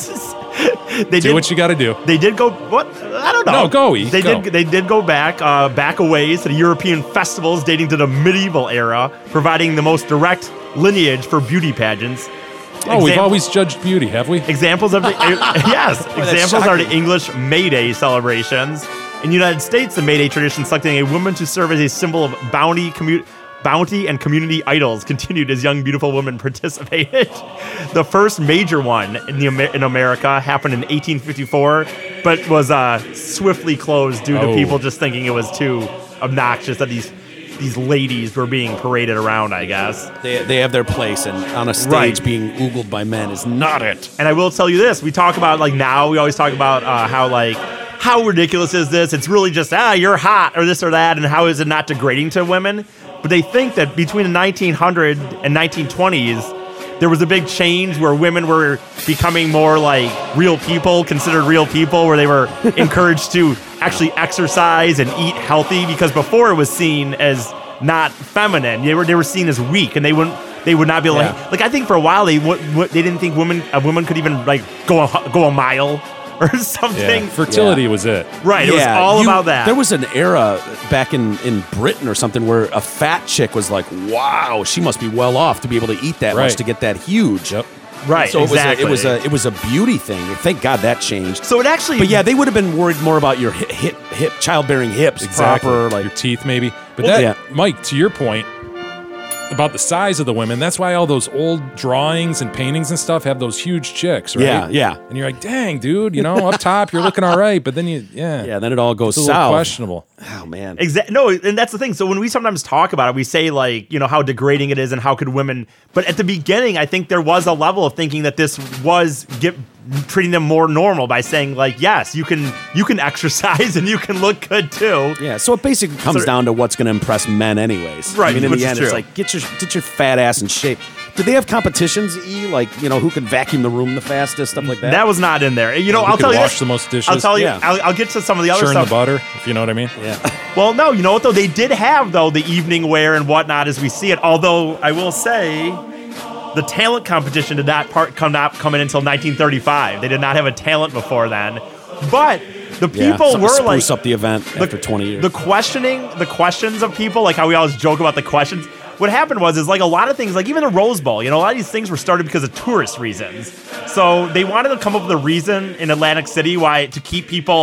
Do what you got to do. They did go. What? I don't know. No, go, E. They Go. did. They did go back a ways to the European festivals dating to the medieval era, providing the most direct lineage for beauty pageants. Oh, we've always judged beauty, have we? Examples of the yes. Examples are the shocking. English May Day celebrations. In the United States, the May Day tradition selecting a woman to serve as a symbol of bounty and community idols continued as young, beautiful women participated. The first major one in America happened in 1854, but was swiftly closed due to people just thinking it was too obnoxious that these ladies were being paraded around, I guess. They have their place, and on a stage Right. being oogled by men is not it. And I will tell you this: we talk about now we always talk about how ridiculous is this? It's really just you're hot or this or that, and how is it not degrading to women? But they think that between the 1900 and 1920s, there was a big change where women were becoming more like real people, considered real people, where they were encouraged to actually exercise and eat healthy, because before it was seen as not feminine. They were seen as weak, and they would not be able to, like I think for a while they didn't think a woman could even like go a mile or something. Yeah. Fertility was it. Right, it was all about that. There was an era back in Britain or something where a fat chick was like, wow, she must be well off to be able to eat that much Right. to get that huge. Yep. Right, So exactly. it was a beauty thing. Thank God that changed. So it actually, But yeah, they would have been worried more about your hip childbearing hips, Exactly. proper like your teeth, maybe. But Well, that, yeah. Mike, to your point about the size of the women, that's why all those old drawings and paintings and stuff have those huge chicks, right? Yeah. And you're like, dang, dude, up top you're looking all right, but then yeah. Then it all goes it's a little south. questionable. Oh man. No, and that's the thing. So when we sometimes talk about it, we say how degrading it is and how could women. But at the beginning, I think there was a level of thinking that this was treating them more normal by saying yes, you can exercise and you can look good too. Yeah, so it basically comes down to what's going to impress men, anyways. Right, I mean, in which the is end, true. it's like get your fat ass in shape. Did they have competitions? Who can vacuum the room the fastest, stuff like that. That was not in there. Who I'll could tell you wash this. the most dishes? I'll tell you. Yeah. I'll get to some of the other Churn stuff. the butter, if you know what I mean. Yeah. Well, no, you know what though? They did have the evening wear and whatnot as we see it. Although I will say, the talent competition did not come in until 1935. They did not have a talent before then. But the people something to were spruce up the event after 20 years. The questions of people, like how we always joke about the questions. What happened was a lot of things, like even the Rose Bowl, a lot of these things were started because of tourist reasons. So they wanted to come up with a reason in Atlantic City to keep people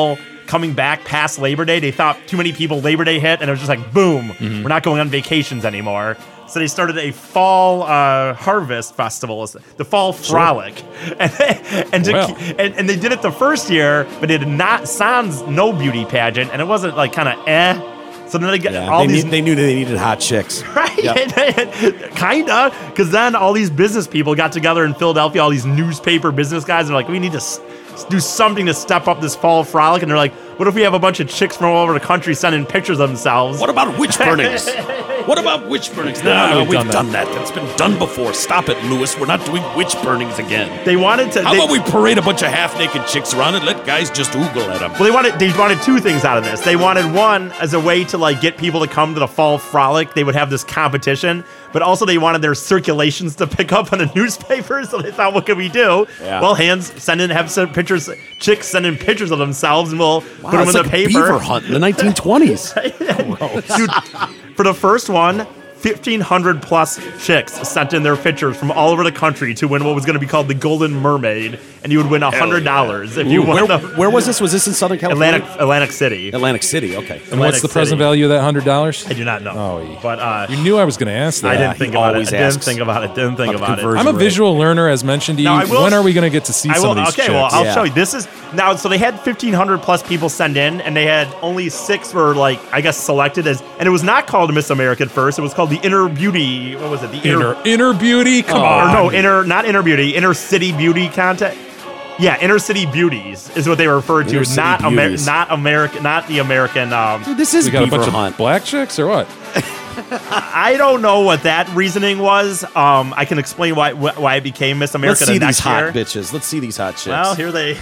coming back past Labor Day. They thought too many people Labor Day hit, and it was just like, boom, we're not going on vacations anymore. So they started a fall harvest festival, the Fall Frolic, and they did it the first year, but it did not sans no beauty pageant, and it wasn't like kind of eh. So then they got they knew they needed hot chicks, right? Yep. Kinda, because then all these business people got together in Philadelphia, all these newspaper business guys, and they're like, we need to do something to step up this Fall Frolic, and they're like, what if we have a bunch of chicks from all over the country sending pictures of themselves? What about witch burnings? What about witch burnings? No, we've done that. That's been done before. Stop it, Lewis. We're not doing witch burnings again. They wanted to. How about we parade a bunch of half-naked chicks around and let guys just oogle at them? Well, they wanted two things out of this. They wanted one as a way to like get people to come to the Fall Frolic. They would have this competition, but also they wanted their circulations to pick up on the newspaper. So they thought, what can we do? Yeah. Well, pictures, chicks send in pictures of themselves, and we'll put them in the like paper. Beaver hunt in the 1920s. Dude, for the first one, 1,500 plus chicks sent in their pictures from all over the country to win what was going to be called the Golden Mermaid, and you would win $100 if you won. Where was this? Was this in Southern California? Atlantic City. Atlantic City. Okay. And what's the present value of that $100? I do not know. Oh, but you knew I was going to ask that. I didn't think about it. always I didn't asks think about it. Didn't think about it. conversion. I'm a visual learner, as mentioned to you. Now, I will- When are we going to get to see some of these okay, chicks? well, I'll Yeah. show you. This is now. So they had 1,500 plus people send in, and they had only 6 were like, I guess, selected as. And it was not called Miss America at first. It was called the Inner Beauty. What was it? The Inner beauty? Come on. Or no, not Inner Beauty. Inner City Beauty contest. Yeah, Inner City Beauties is what they were referred to. Inner City Not Beauties. not American, not the American. Dude, this is We got a Beaver bunch hunt. of black chicks or what? I don't know what that reasoning was. I can explain why it became Miss America Let's see the these next hot year. bitches. Let's see these hot chicks. Well, here they.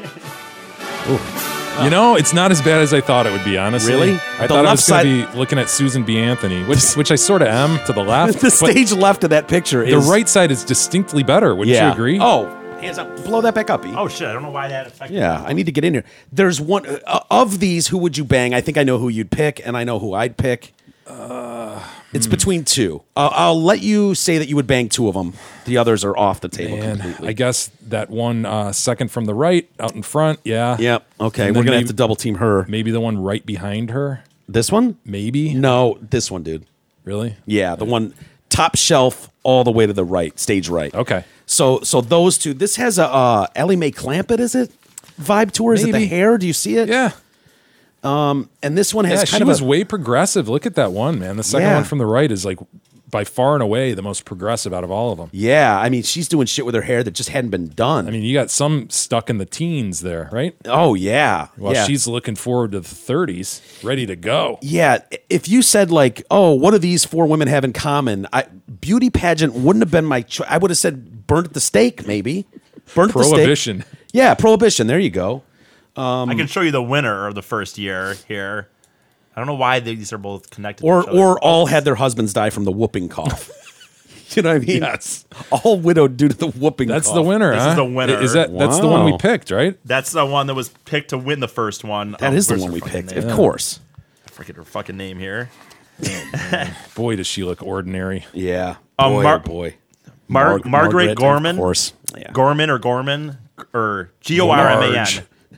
You know, it's not as bad as I thought it would be, honestly. Really? I The thought I left was going to be looking at Susan B. Anthony, which I sort of am to the left. the but stage left of that picture the is right side is distinctly better. Wouldn't you agree? Oh, hands up. Blow that back up, E. Oh shit! I don't know why that affected. Yeah, I need to get in here. There's one of these. Who would you bang? I think I know who you'd pick, and I know who I'd pick. It's between two. I'll let you say that you would bang 2 of them. The others are off the table And completely. I guess that one second from the right out in front, yeah. Yep. Okay, And we're then gonna have maybe- to double team her. Maybe the one right behind her. This one? Maybe. No, this one, dude. Really? Yeah, the one top shelf all the way to the right, stage right. Okay. So those two. This has a Ellie Mae Clampett, is it? Vibe to her? Is it the Maybe. hair? Do you see it? Yeah. And this one has Yeah, kind she of was a, way progressive. Look at that one, man. The second Yeah. one from the right is like by far and away the most progressive out of all of them. yeah. I mean, she's doing shit with her hair that just hadn't been done. I mean, you got some stuck in the teens there, right? oh yeah. Well, yeah. she's looking forward to the 30s, ready to go. Yeah, if you said like, "Oh, what do these 4 women have in common?" Beauty pageant wouldn't have been my choice. I would have said burned at the stake, maybe. Burned at the stake. Prohibition. Yeah, prohibition. There you go. I can show you the winner of the first year here. I don't know why these are both connected. Or to each other. or all had their husbands die from the whooping cough. You know what I mean? Yes. All widowed due to the whooping That's cough. the winner, This huh? is the winner. That's the one we Wow. picked, right? That's the one that was picked to win the first one. That is the where's one her we fucking picked. name? Of course. I forget her fucking name here. Boy, does she look ordinary. Yeah. Um, Boy, oh boy. Margaret Gorman. Of course. Yeah. Gorman or Gorman.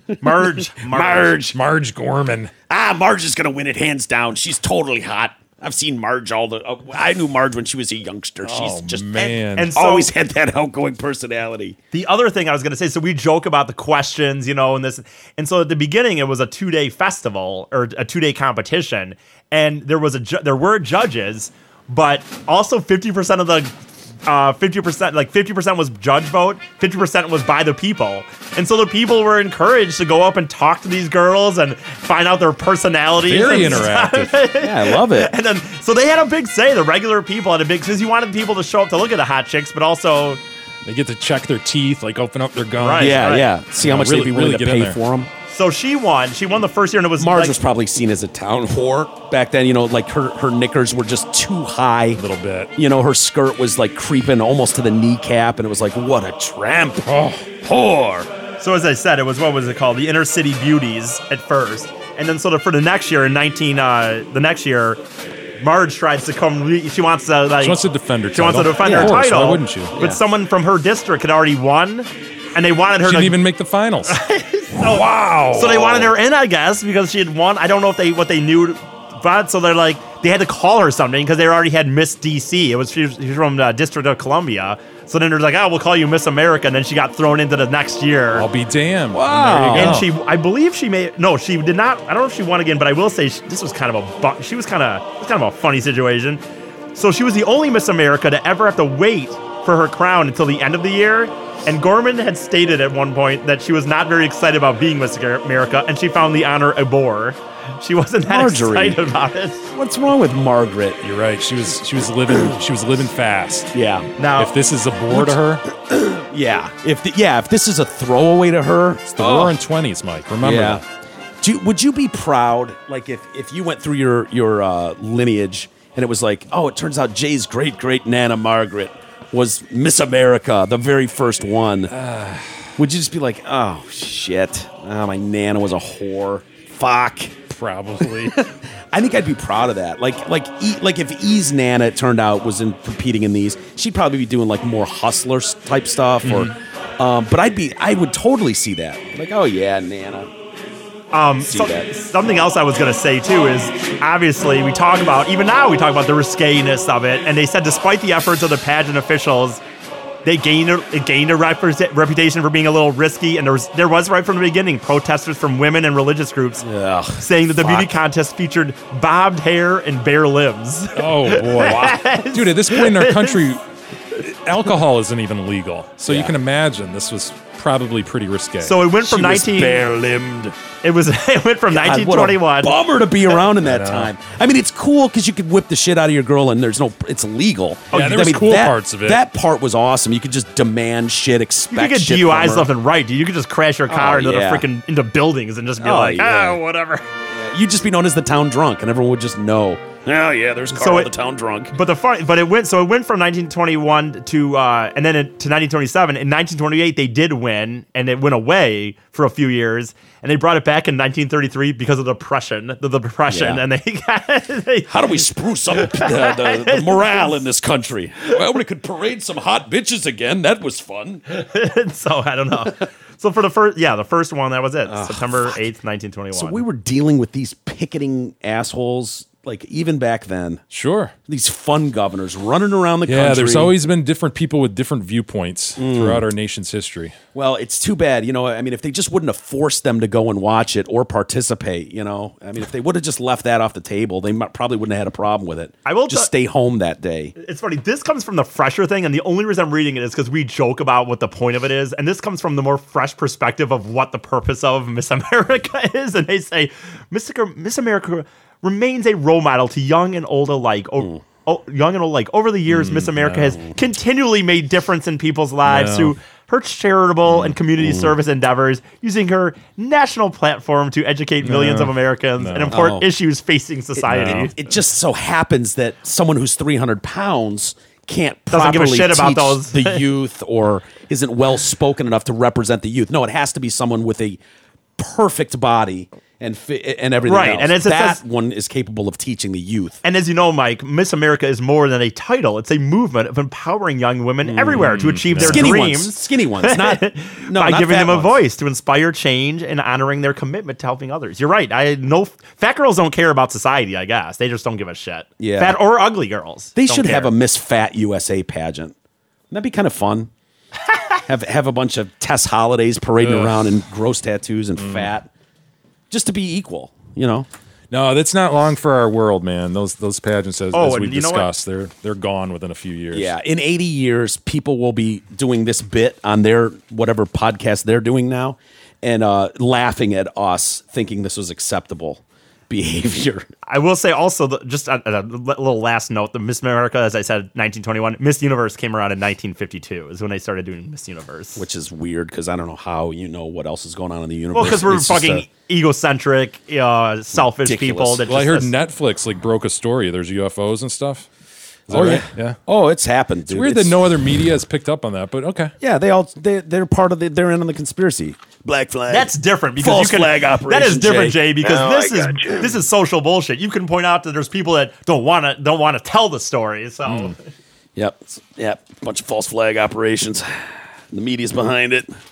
Marge Gorman. Marge is going to win it hands down. She's totally hot. I've seen Marge I knew Marge when she was a youngster. She's Oh, just man. And so always had that outgoing personality. the other thing I was going to say, so we joke about the questions, and this, and so at the beginning it was a 2-day festival or a 2-day competition, and there were judges, but also 50% of the 50% was judge vote, 50% was by the people. And so the people were encouraged to go up and talk to these girls and find out their personalities. Very and stuff. interactive. Yeah, I love it. And then, so they had a big say. The regular people had a big, because you wanted people to show up to look at the hot chicks, but also, They get to check their teeth, like open up their gums. Right. Yeah. See how much Really- they'd be willing really to get in pay there. for them. so she won. She won the first year, and it was Marge like, was probably seen as a town whore back then. Like her knickers were just too high. A little bit. Her skirt was like creeping almost to the kneecap, and it was like, what a tramp. Oh, Whore. So as I said, it was, what was it called? The Inner City Beauties at first, and then for the next year, the next year, Marge tries to come. She wants to like. She wants to defend her She wants to title. defend Yeah, her of course, title. why wouldn't you? But someone from her district had already won, and they wanted her She to. didn't even make the finals. Wow. So they wanted her in, I guess, because she had won. I don't know if what they knew, but so they're like, they had to call her something because they already had Miss DC. She was from the District of Columbia. So then they're like, oh, we'll call you Miss America, and then she got thrown into the next year. I'll be damned. Wow. There you And go. I believe she did not. I don't know if she won again, but I will say this was kind of a funny situation. So she was the only Miss America to ever have to wait for her crown until the end of the year. And Gorman had stated at one point that she was not very excited about being Miss America, and she found the honor a bore. She wasn't that Marjorie. excited about it. What's wrong with Margaret? You're right. She was living fast. Yeah. Now, If this is a bore to her, Yeah. If this is a throwaway to her, it's the Roaring 20s, Mike. Remember that. Would you be proud, like if you went through your lineage and it was like, oh, it turns out Jay's great Nana Margaret was Miss America, the very first one. Would you just be like, oh shit, my Nana was a whore. Fuck. Probably. I think I'd be proud of that. Like if E's Nana, it turned out, was competing in these, she'd probably be doing like more hustler type stuff, or. But I would totally see that. Like, oh yeah, Nana. that. Something else I was going to say too is obviously we talk about the risqueness of it, and they said despite the efforts of the pageant officials, it gained a reputation for being a little risky, and there was right from the beginning protesters from women and religious groups saying that the beauty contest featured bobbed hair and bare limbs. Oh boy, dude! At this point in our country, alcohol isn't even legal, so you can imagine this was probably pretty risque. So it went from bare-limbed. It went from 1921. What a bummer to be around in that time. I mean, it's cool because you could whip the shit out of your girl, and it's legal. Yeah, there was cool parts of it. That part was awesome. You could just demand shit, You expect could get shit DUIs from her. left and right, dude. You could just crash your car into buildings and just be whatever. You'd just be known as the town drunk, and everyone would just know. Oh yeah, there's Carl, the town drunk. But it went from 1921 to and then to 1927. In 1928, they did win, and it went away for a few years, and they brought it back in 1933 because of the depression. And they How do we spruce up the morale in this country? Well, we could parade some hot bitches again. That was fun. So I don't know. So for the first one, that was it. September 8th, 1921. So we were dealing with these picketing assholes, like even back then. Sure. These fun governors running around the country. Yeah, there's always been different people with different viewpoints throughout our nation's history. Well, it's too bad. I mean, if they just wouldn't have forced them to go and watch it or participate, I mean, if they would have just left that off the table, they probably wouldn't have had a problem with it. I will just stay home that day. It's funny. This comes from the fresher thing, and the only reason I'm reading it is because we joke about what the point of it is, and this comes from the more fresh perspective of what the purpose of Miss America is. And they say, Miss America remains a role model to young and old alike. Young and old alike. Over the years, Miss America has continually made difference in people's lives through her charitable and community service endeavors, using her national platform to educate millions of Americans and important issues facing society. It just so happens that someone who's 300 pounds can't Doesn't give a properly shit about teach those. the youth or isn't well spoken enough to represent the youth. No, it has to be someone with a perfect body and everything Right, else. and it that says- one is capable of teaching the youth. And as you know, Mike, Miss America is more than a title. It's a movement of empowering young women everywhere to achieve their dreams. Skinny ones, not by not giving fat them a ones. voice to inspire change and honoring their commitment to helping others. You're right. I know fat girls don't care about society, I guess. They just don't give a shit. Yeah. Fat or ugly girls. They don't should have care. a Miss Fat USA pageant. That'd be kind of fun. have a bunch of Tess Holidays parading around in gross tattoos and fat, just to be equal. No, that's not long for our world, man. Those pageants, as and we've you know what? discussed, they're gone within a few years. Yeah, in 80 years, people will be doing this bit on their whatever podcast they're doing now, and laughing at us, thinking this was acceptable behavior. I will say also, just a little last note, the Miss America, as I said, 1921. Miss Universe came around in 1952 is when they started doing Miss Universe. Which is weird because I don't know how what else is going on in the universe. Well, because we're It's just fucking egocentric, selfish Ridiculous. people. That Well, I just- heard Netflix broke a story. There's UFOs and stuff. Is that Oh, right? yeah. Yeah. Oh, it's happened, dude. It's weird that no other media has picked up on that, but okay. Yeah, they're part of they're in on the conspiracy. Black flag. That's different because False you can. flag operation, That is different, Jay, because No, this I is gotcha. this is social bullshit. You can point out that there's people that don't want to tell the story. So Yep. Bunch of false flag operations. The media's behind it.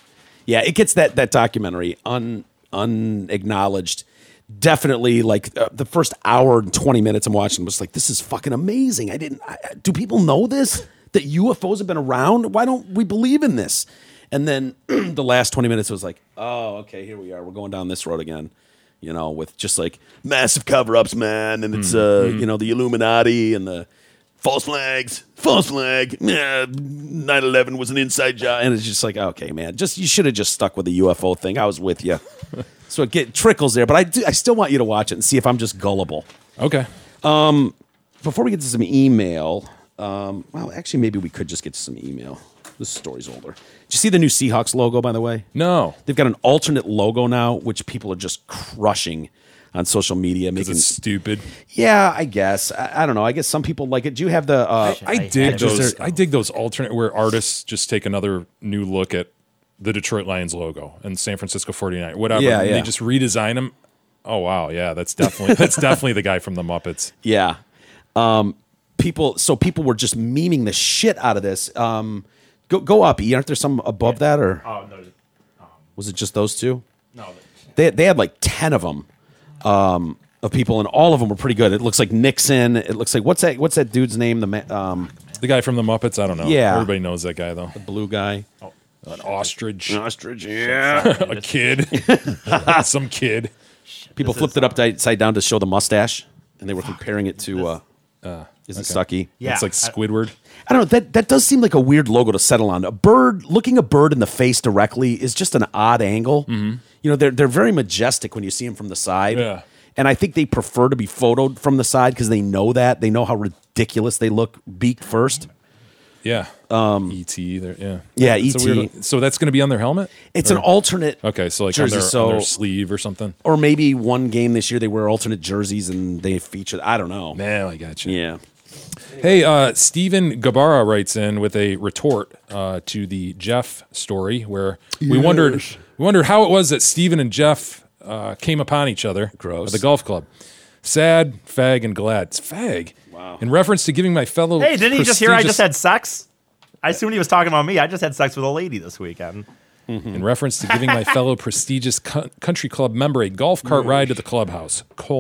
Yeah, it gets that documentary unacknowledged. Definitely, like the first hour and 20 minutes I'm watching was like, this is fucking amazing. Do people know this? That UFOs have been around? Why don't we believe in this? And then the last 20 minutes was like, oh, okay, here we are. We're going down this road again. You know, with just like massive cover-ups, man, and it's you know, the Illuminati and the false flag. Yeah, 9/11 was an inside job, and it's just like, okay, man, you should have just stuck with the UFO thing. I was with you, so it trickles there. But I still want you to watch it and see if I'm just gullible. Okay. Before we get to some email, well, actually, maybe we could just get to some email. This story's older. Did you see the new Seahawks logo, by the way? No. They've got an alternate logo now, which people are just crushing on social media. Because it's stupid. Yeah, I guess. I don't know. I guess some people like it. Do you have the... I dig those alternate where artists just take another new look at the Detroit Lions logo and San Francisco 49, whatever. Yeah, and yeah. They just redesign them. Oh, wow. Yeah, that's definitely the guy from the Muppets. Yeah. People were just memeing the shit out of this. Go up, E. Aren't there some above that, or no. was it just those two? No. They had like 10 of them of people, and all of them were pretty good. It looks like Nixon. It looks like what's that dude's name? The guy from the Muppets. I don't know. Yeah. Everybody knows that guy though. the blue guy. An ostrich. Ostrich. Yeah. A kid. Some kid. People flipped it upside down to show the mustache, and they were comparing it to. Is it Stucky? Yeah. It's like Squidward. I don't know. That does seem like a weird logo to settle on. Looking a bird in the face directly is just an odd angle. Mm-hmm. You know, they're very majestic when you see them from the side. Yeah. And I think they prefer to be photoed from the side because they know that. They know how ridiculous they look beak first. Yeah. E.T. There. Yeah. Yeah, It's a E.T.. weird- so that's going to be on their helmet? It's an alternate Okay, so like jersey. on their sleeve or something. Or maybe one game this year they wear alternate jerseys and they feature. I don't know. Man, I got you. Yeah. Hey, Stephen Gabara writes in with a retort to the Jeff story where we wondered how it was that Stephen and Jeff came upon each other Gross. at the golf club. Sad, fag, and glad. It's fag. Wow. In reference to giving my fellow Hey, didn't he just hear I just prestigious- had sex? I assumed he was talking about me. I just had sex with a lady this weekend. in reference to giving my fellow prestigious country club member a golf cart ride to the clubhouse, :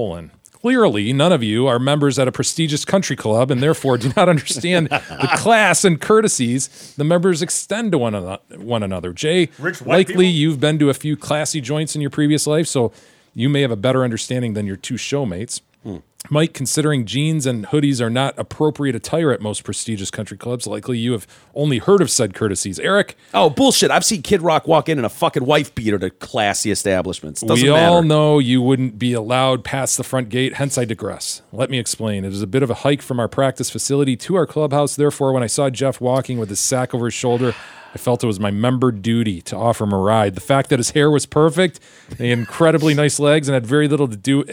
Clearly, none of you are members at a prestigious country club and therefore do not understand the class and courtesies the members extend to one another. Jay, Rich white likely people? you've been to a few classy joints in your previous life, so you may have a better understanding than your two showmates. Mike, considering jeans and hoodies are not appropriate attire at most prestigious country clubs, likely you have only heard of said courtesies. Eric, Oh, bullshit. I've seen Kid Rock walk in a fucking wife beater to classy establishments. Doesn't we matter. all know you wouldn't be allowed past the front gate, hence I digress. Let me explain. It is a bit of a hike from our practice facility to our clubhouse. Therefore, when I saw Jeff walking with his sack over his shoulder, I felt it was my member duty to offer him a ride. The fact that his hair was perfect, he had incredibly nice legs, and had very little to do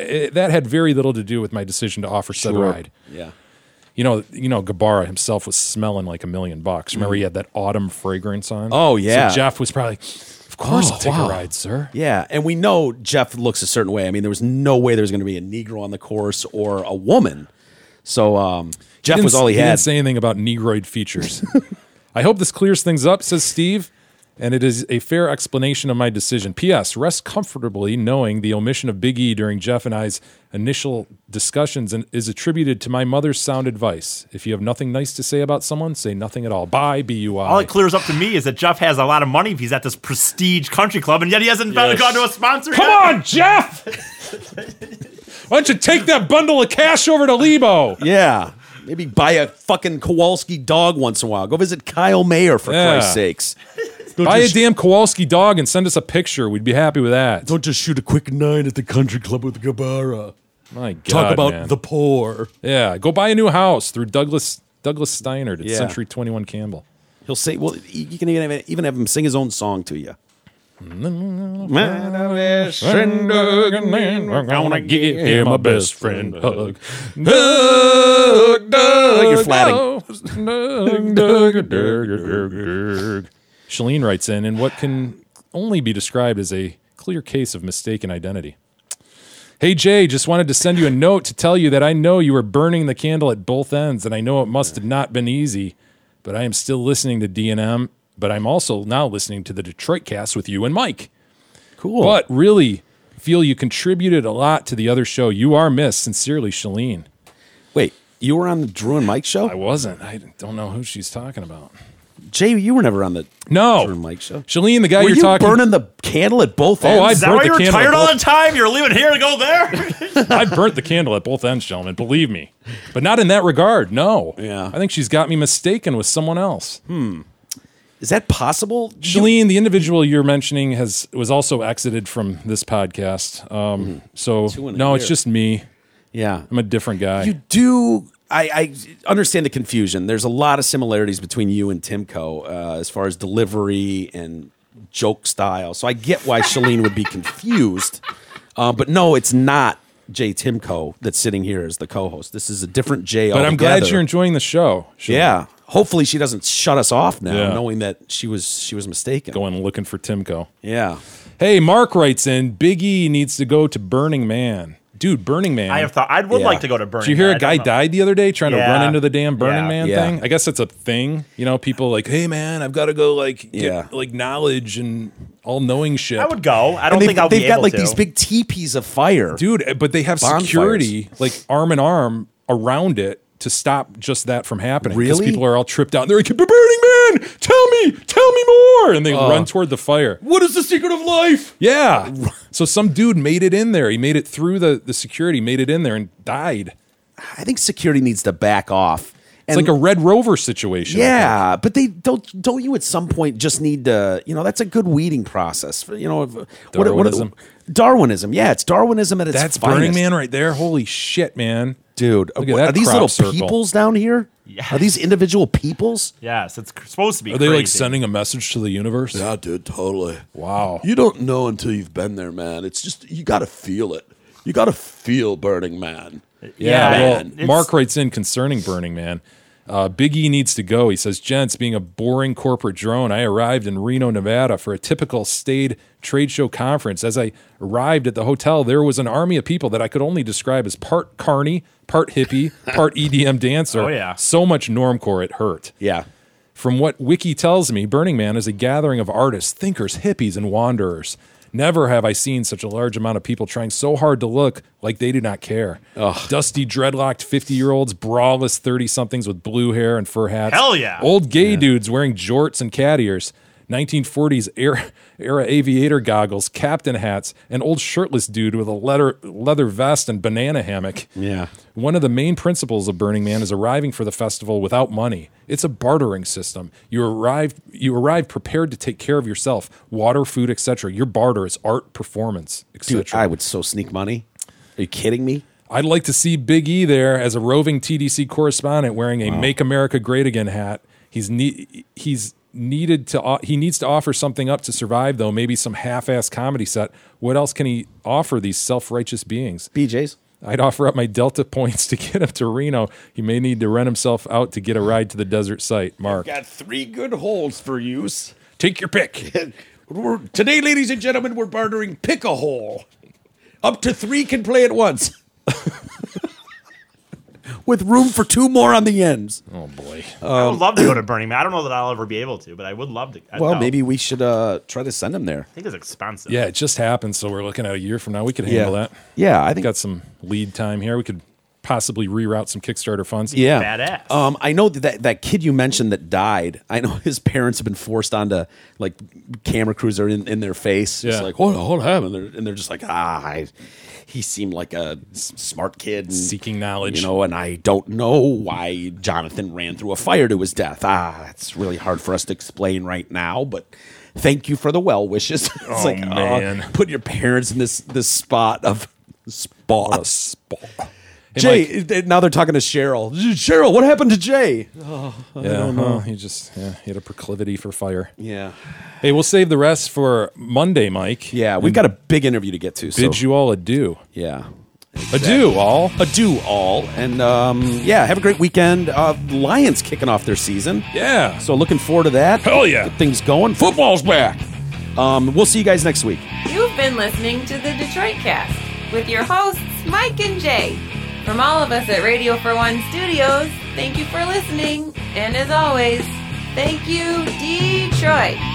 with my decision to offer said ride. Yeah. You know, Gabara himself was smelling like $1 million. Remember, he had that autumn fragrance on. Oh, yeah. So Jeff was probably, of course, I'll take a ride, sir. Yeah, and we know Jeff looks a certain way. I mean, there was no way there was going to be a Negro on the course or a woman. So Jeff was all he had. Didn't say anything about Negroid features. I hope this clears things up, says Steve, and it is a fair explanation of my decision. P.S. Rest comfortably knowing the omission of Big E during Jeff and I's initial discussions is attributed to my mother's sound advice. If you have nothing nice to say about someone, say nothing at all. Bye, B-U-I. All it clears up to me is that Jeff has a lot of money if he's at this prestige country club, and yet he hasn't gone to a sponsor Come yet. on, Jeff! Why don't you take that bundle of cash over to Lebo? Yeah. Maybe buy a fucking Kowalski dog once in a while. Go visit Kyle Mayer, for Yeah. Christ's sakes. Buy a damn Kowalski dog and send us a picture. We'd be happy with that. Don't just shoot a quick 9 at the country club with Gabara. My God, Talk about man. the poor. Yeah, go buy a new house through Douglas Steinert at Yeah. Century 21 Campbell. He'll say, well, you can even have him sing his own song to you. We're gonna give him a best friend hug. Doug, Doug, You're flatting. Shalene writes in what can only be described as a clear case of mistaken identity. Hey, Jay, just wanted to send you a note to tell you that I know you were burning the candle at both ends, and I know it must have not been easy, but I am still listening to D&M but I'm also now listening to the Detroit Cast with you and Mike. Cool. But really feel you contributed a lot to the other show. You are missed. Sincerely, Shalene. Wait, you were on the Drew and Mike show? I wasn't. I don't know who she's talking about. Jay, you were never on the No. Drew and Mike show. Shalene, the guy Were you're you talking burning the candle at both ends? I Is that burnt why the you're candle tired at all both- the time? You're leaving here to go there? I burnt the candle at both ends, gentlemen. Believe me, but not in that regard. No. Yeah. I think she's got me mistaken with someone else. Is that possible? Shalene, the individual you're mentioning, was also exited from this podcast. So Two in a no, it's year. just me. Yeah. I'm a different guy. You do. I understand the confusion. There's a lot of similarities between you and Timko as far as delivery and joke style. So I get why Shalene would be confused. But no, it's not Jay Timko that's sitting here as the co-host. This is a different Jay but I'm glad altogether. you're enjoying the show. Shalene. Yeah. Hopefully she doesn't shut us off now, Yeah. knowing that she was mistaken. Going looking for Timko. Yeah. Hey, Mark writes in, Big E needs to go to Burning Man. Dude, Burning Man. I would Yeah. like to go to Burning Did you hear Man. a guy died the other day trying to Yeah. run into the damn Burning Yeah. Man Yeah. thing? I guess it's a thing. You know, people like, hey man, I've got to go like get Yeah. like knowledge and all knowing shit. I would go. I And don't think I'll be they've got able like to. these big teepees of fire. Dude, but they have Bonfires. security like arm in arm around it to stop just that from happening. Because Really? people are all tripped out. They're like, Burning Man, tell me more. And they run toward the fire. What is the secret of life? Yeah. So some dude made it in there. He made it through the security, made it in there and died. I think security needs to back off. It's like a Red Rover situation. I Yeah, but they don't you at some point just need to, that's a good weeding process. For, Darwinism. Darwinism. Yeah, it's Darwinism at its That's finest. Burning Man right there. Holy shit, man. Dude, Look at that are these crop little circle. peoples down here? Yes. Are these individual peoples? Yes, it's supposed to be Are they like crazy. sending a message to the universe? Yeah, dude, totally. Wow. You don't know until you've been there, man. It's just, you got to feel it. You got to feel Burning Man. Yeah, well, it's- Mark writes in concerning Burning Man. Big E needs to go. He says, gents, being a boring corporate drone, I arrived in Reno, Nevada for a typical staid trade show conference. As I arrived at the hotel, there was an army of people that I could only describe as part carny, part hippie, part EDM dancer. Oh, yeah. So much normcore, it hurt. Yeah. From what Wiki tells me, Burning Man is a gathering of artists, thinkers, hippies, and wanderers. Never have I seen such a large amount of people trying so hard to look like they do not care. Dusty, dreadlocked 50-year-olds, braless 30-somethings with blue hair and fur hats. Hell yeah. Old gay dudes wearing jorts and cat ears. 1940s era aviator goggles, captain hats, an old shirtless dude with a leather vest and banana hammock. Yeah. One of the main principles of Burning Man is arriving for the festival without money. It's a bartering system. You arrive prepared to take care of yourself, water, food, etc. Your barter is art, performance, Dude, etc. I would so sneak money. Are you kidding me? I'd like to see Big E there as a roving TDC correspondent wearing a "Make America Great Again" hat. He needs to offer something up to survive, though. Maybe some half-ass comedy set. What else can he offer these self-righteous beings? BJ's. I'd offer up my Delta points to get him to Reno. He may need to rent himself out to get a ride to the desert site. Mark, Got 3 good holes for use. take your pick. Today, ladies and gentlemen, we're bartering pick a hole. Up to 3 can play at once. With room for 2 more on the ends. Oh boy. I would love to go to Burning Man. I don't know that I'll ever be able to, but I would love to. Well, No. maybe we should try to send him there. I think it's expensive. Yeah, it just happened, so we're looking at a year from now. We could handle that. Yeah, I think Got some lead time here. We could possibly reroute some Kickstarter funds. Yeah. Badass. I know that kid you mentioned that died. I know his parents have been forced onto like camera crews are in their face. It's Yeah. like, what happened? And they're just like, he seemed like a smart kid. And, Seeking knowledge. and I don't know why Jonathan ran through a fire to his death. That's really hard for us to explain right now, but thank you for the well wishes. It's man. put your parents in this spot of spot. Hey, Jay, now they're talking to Cheryl. Cheryl, what happened to Jay? He had a proclivity for fire. Yeah. Hey, we'll save the rest for Monday, Mike. Yeah, we've got a big interview to get to. So, Bid you all adieu. yeah. Adieu, all. Adieu, all. And, have a great weekend. Lions kicking off their season. Yeah. So looking forward to that. Hell yeah. Get things going. Football's back. We'll see you guys next week. You've been listening to the Detroit Cast with your hosts, Mike and Jay. From all of us at Radio for One Studios, thank you for listening. And as always, thank you, Detroit! Detroit.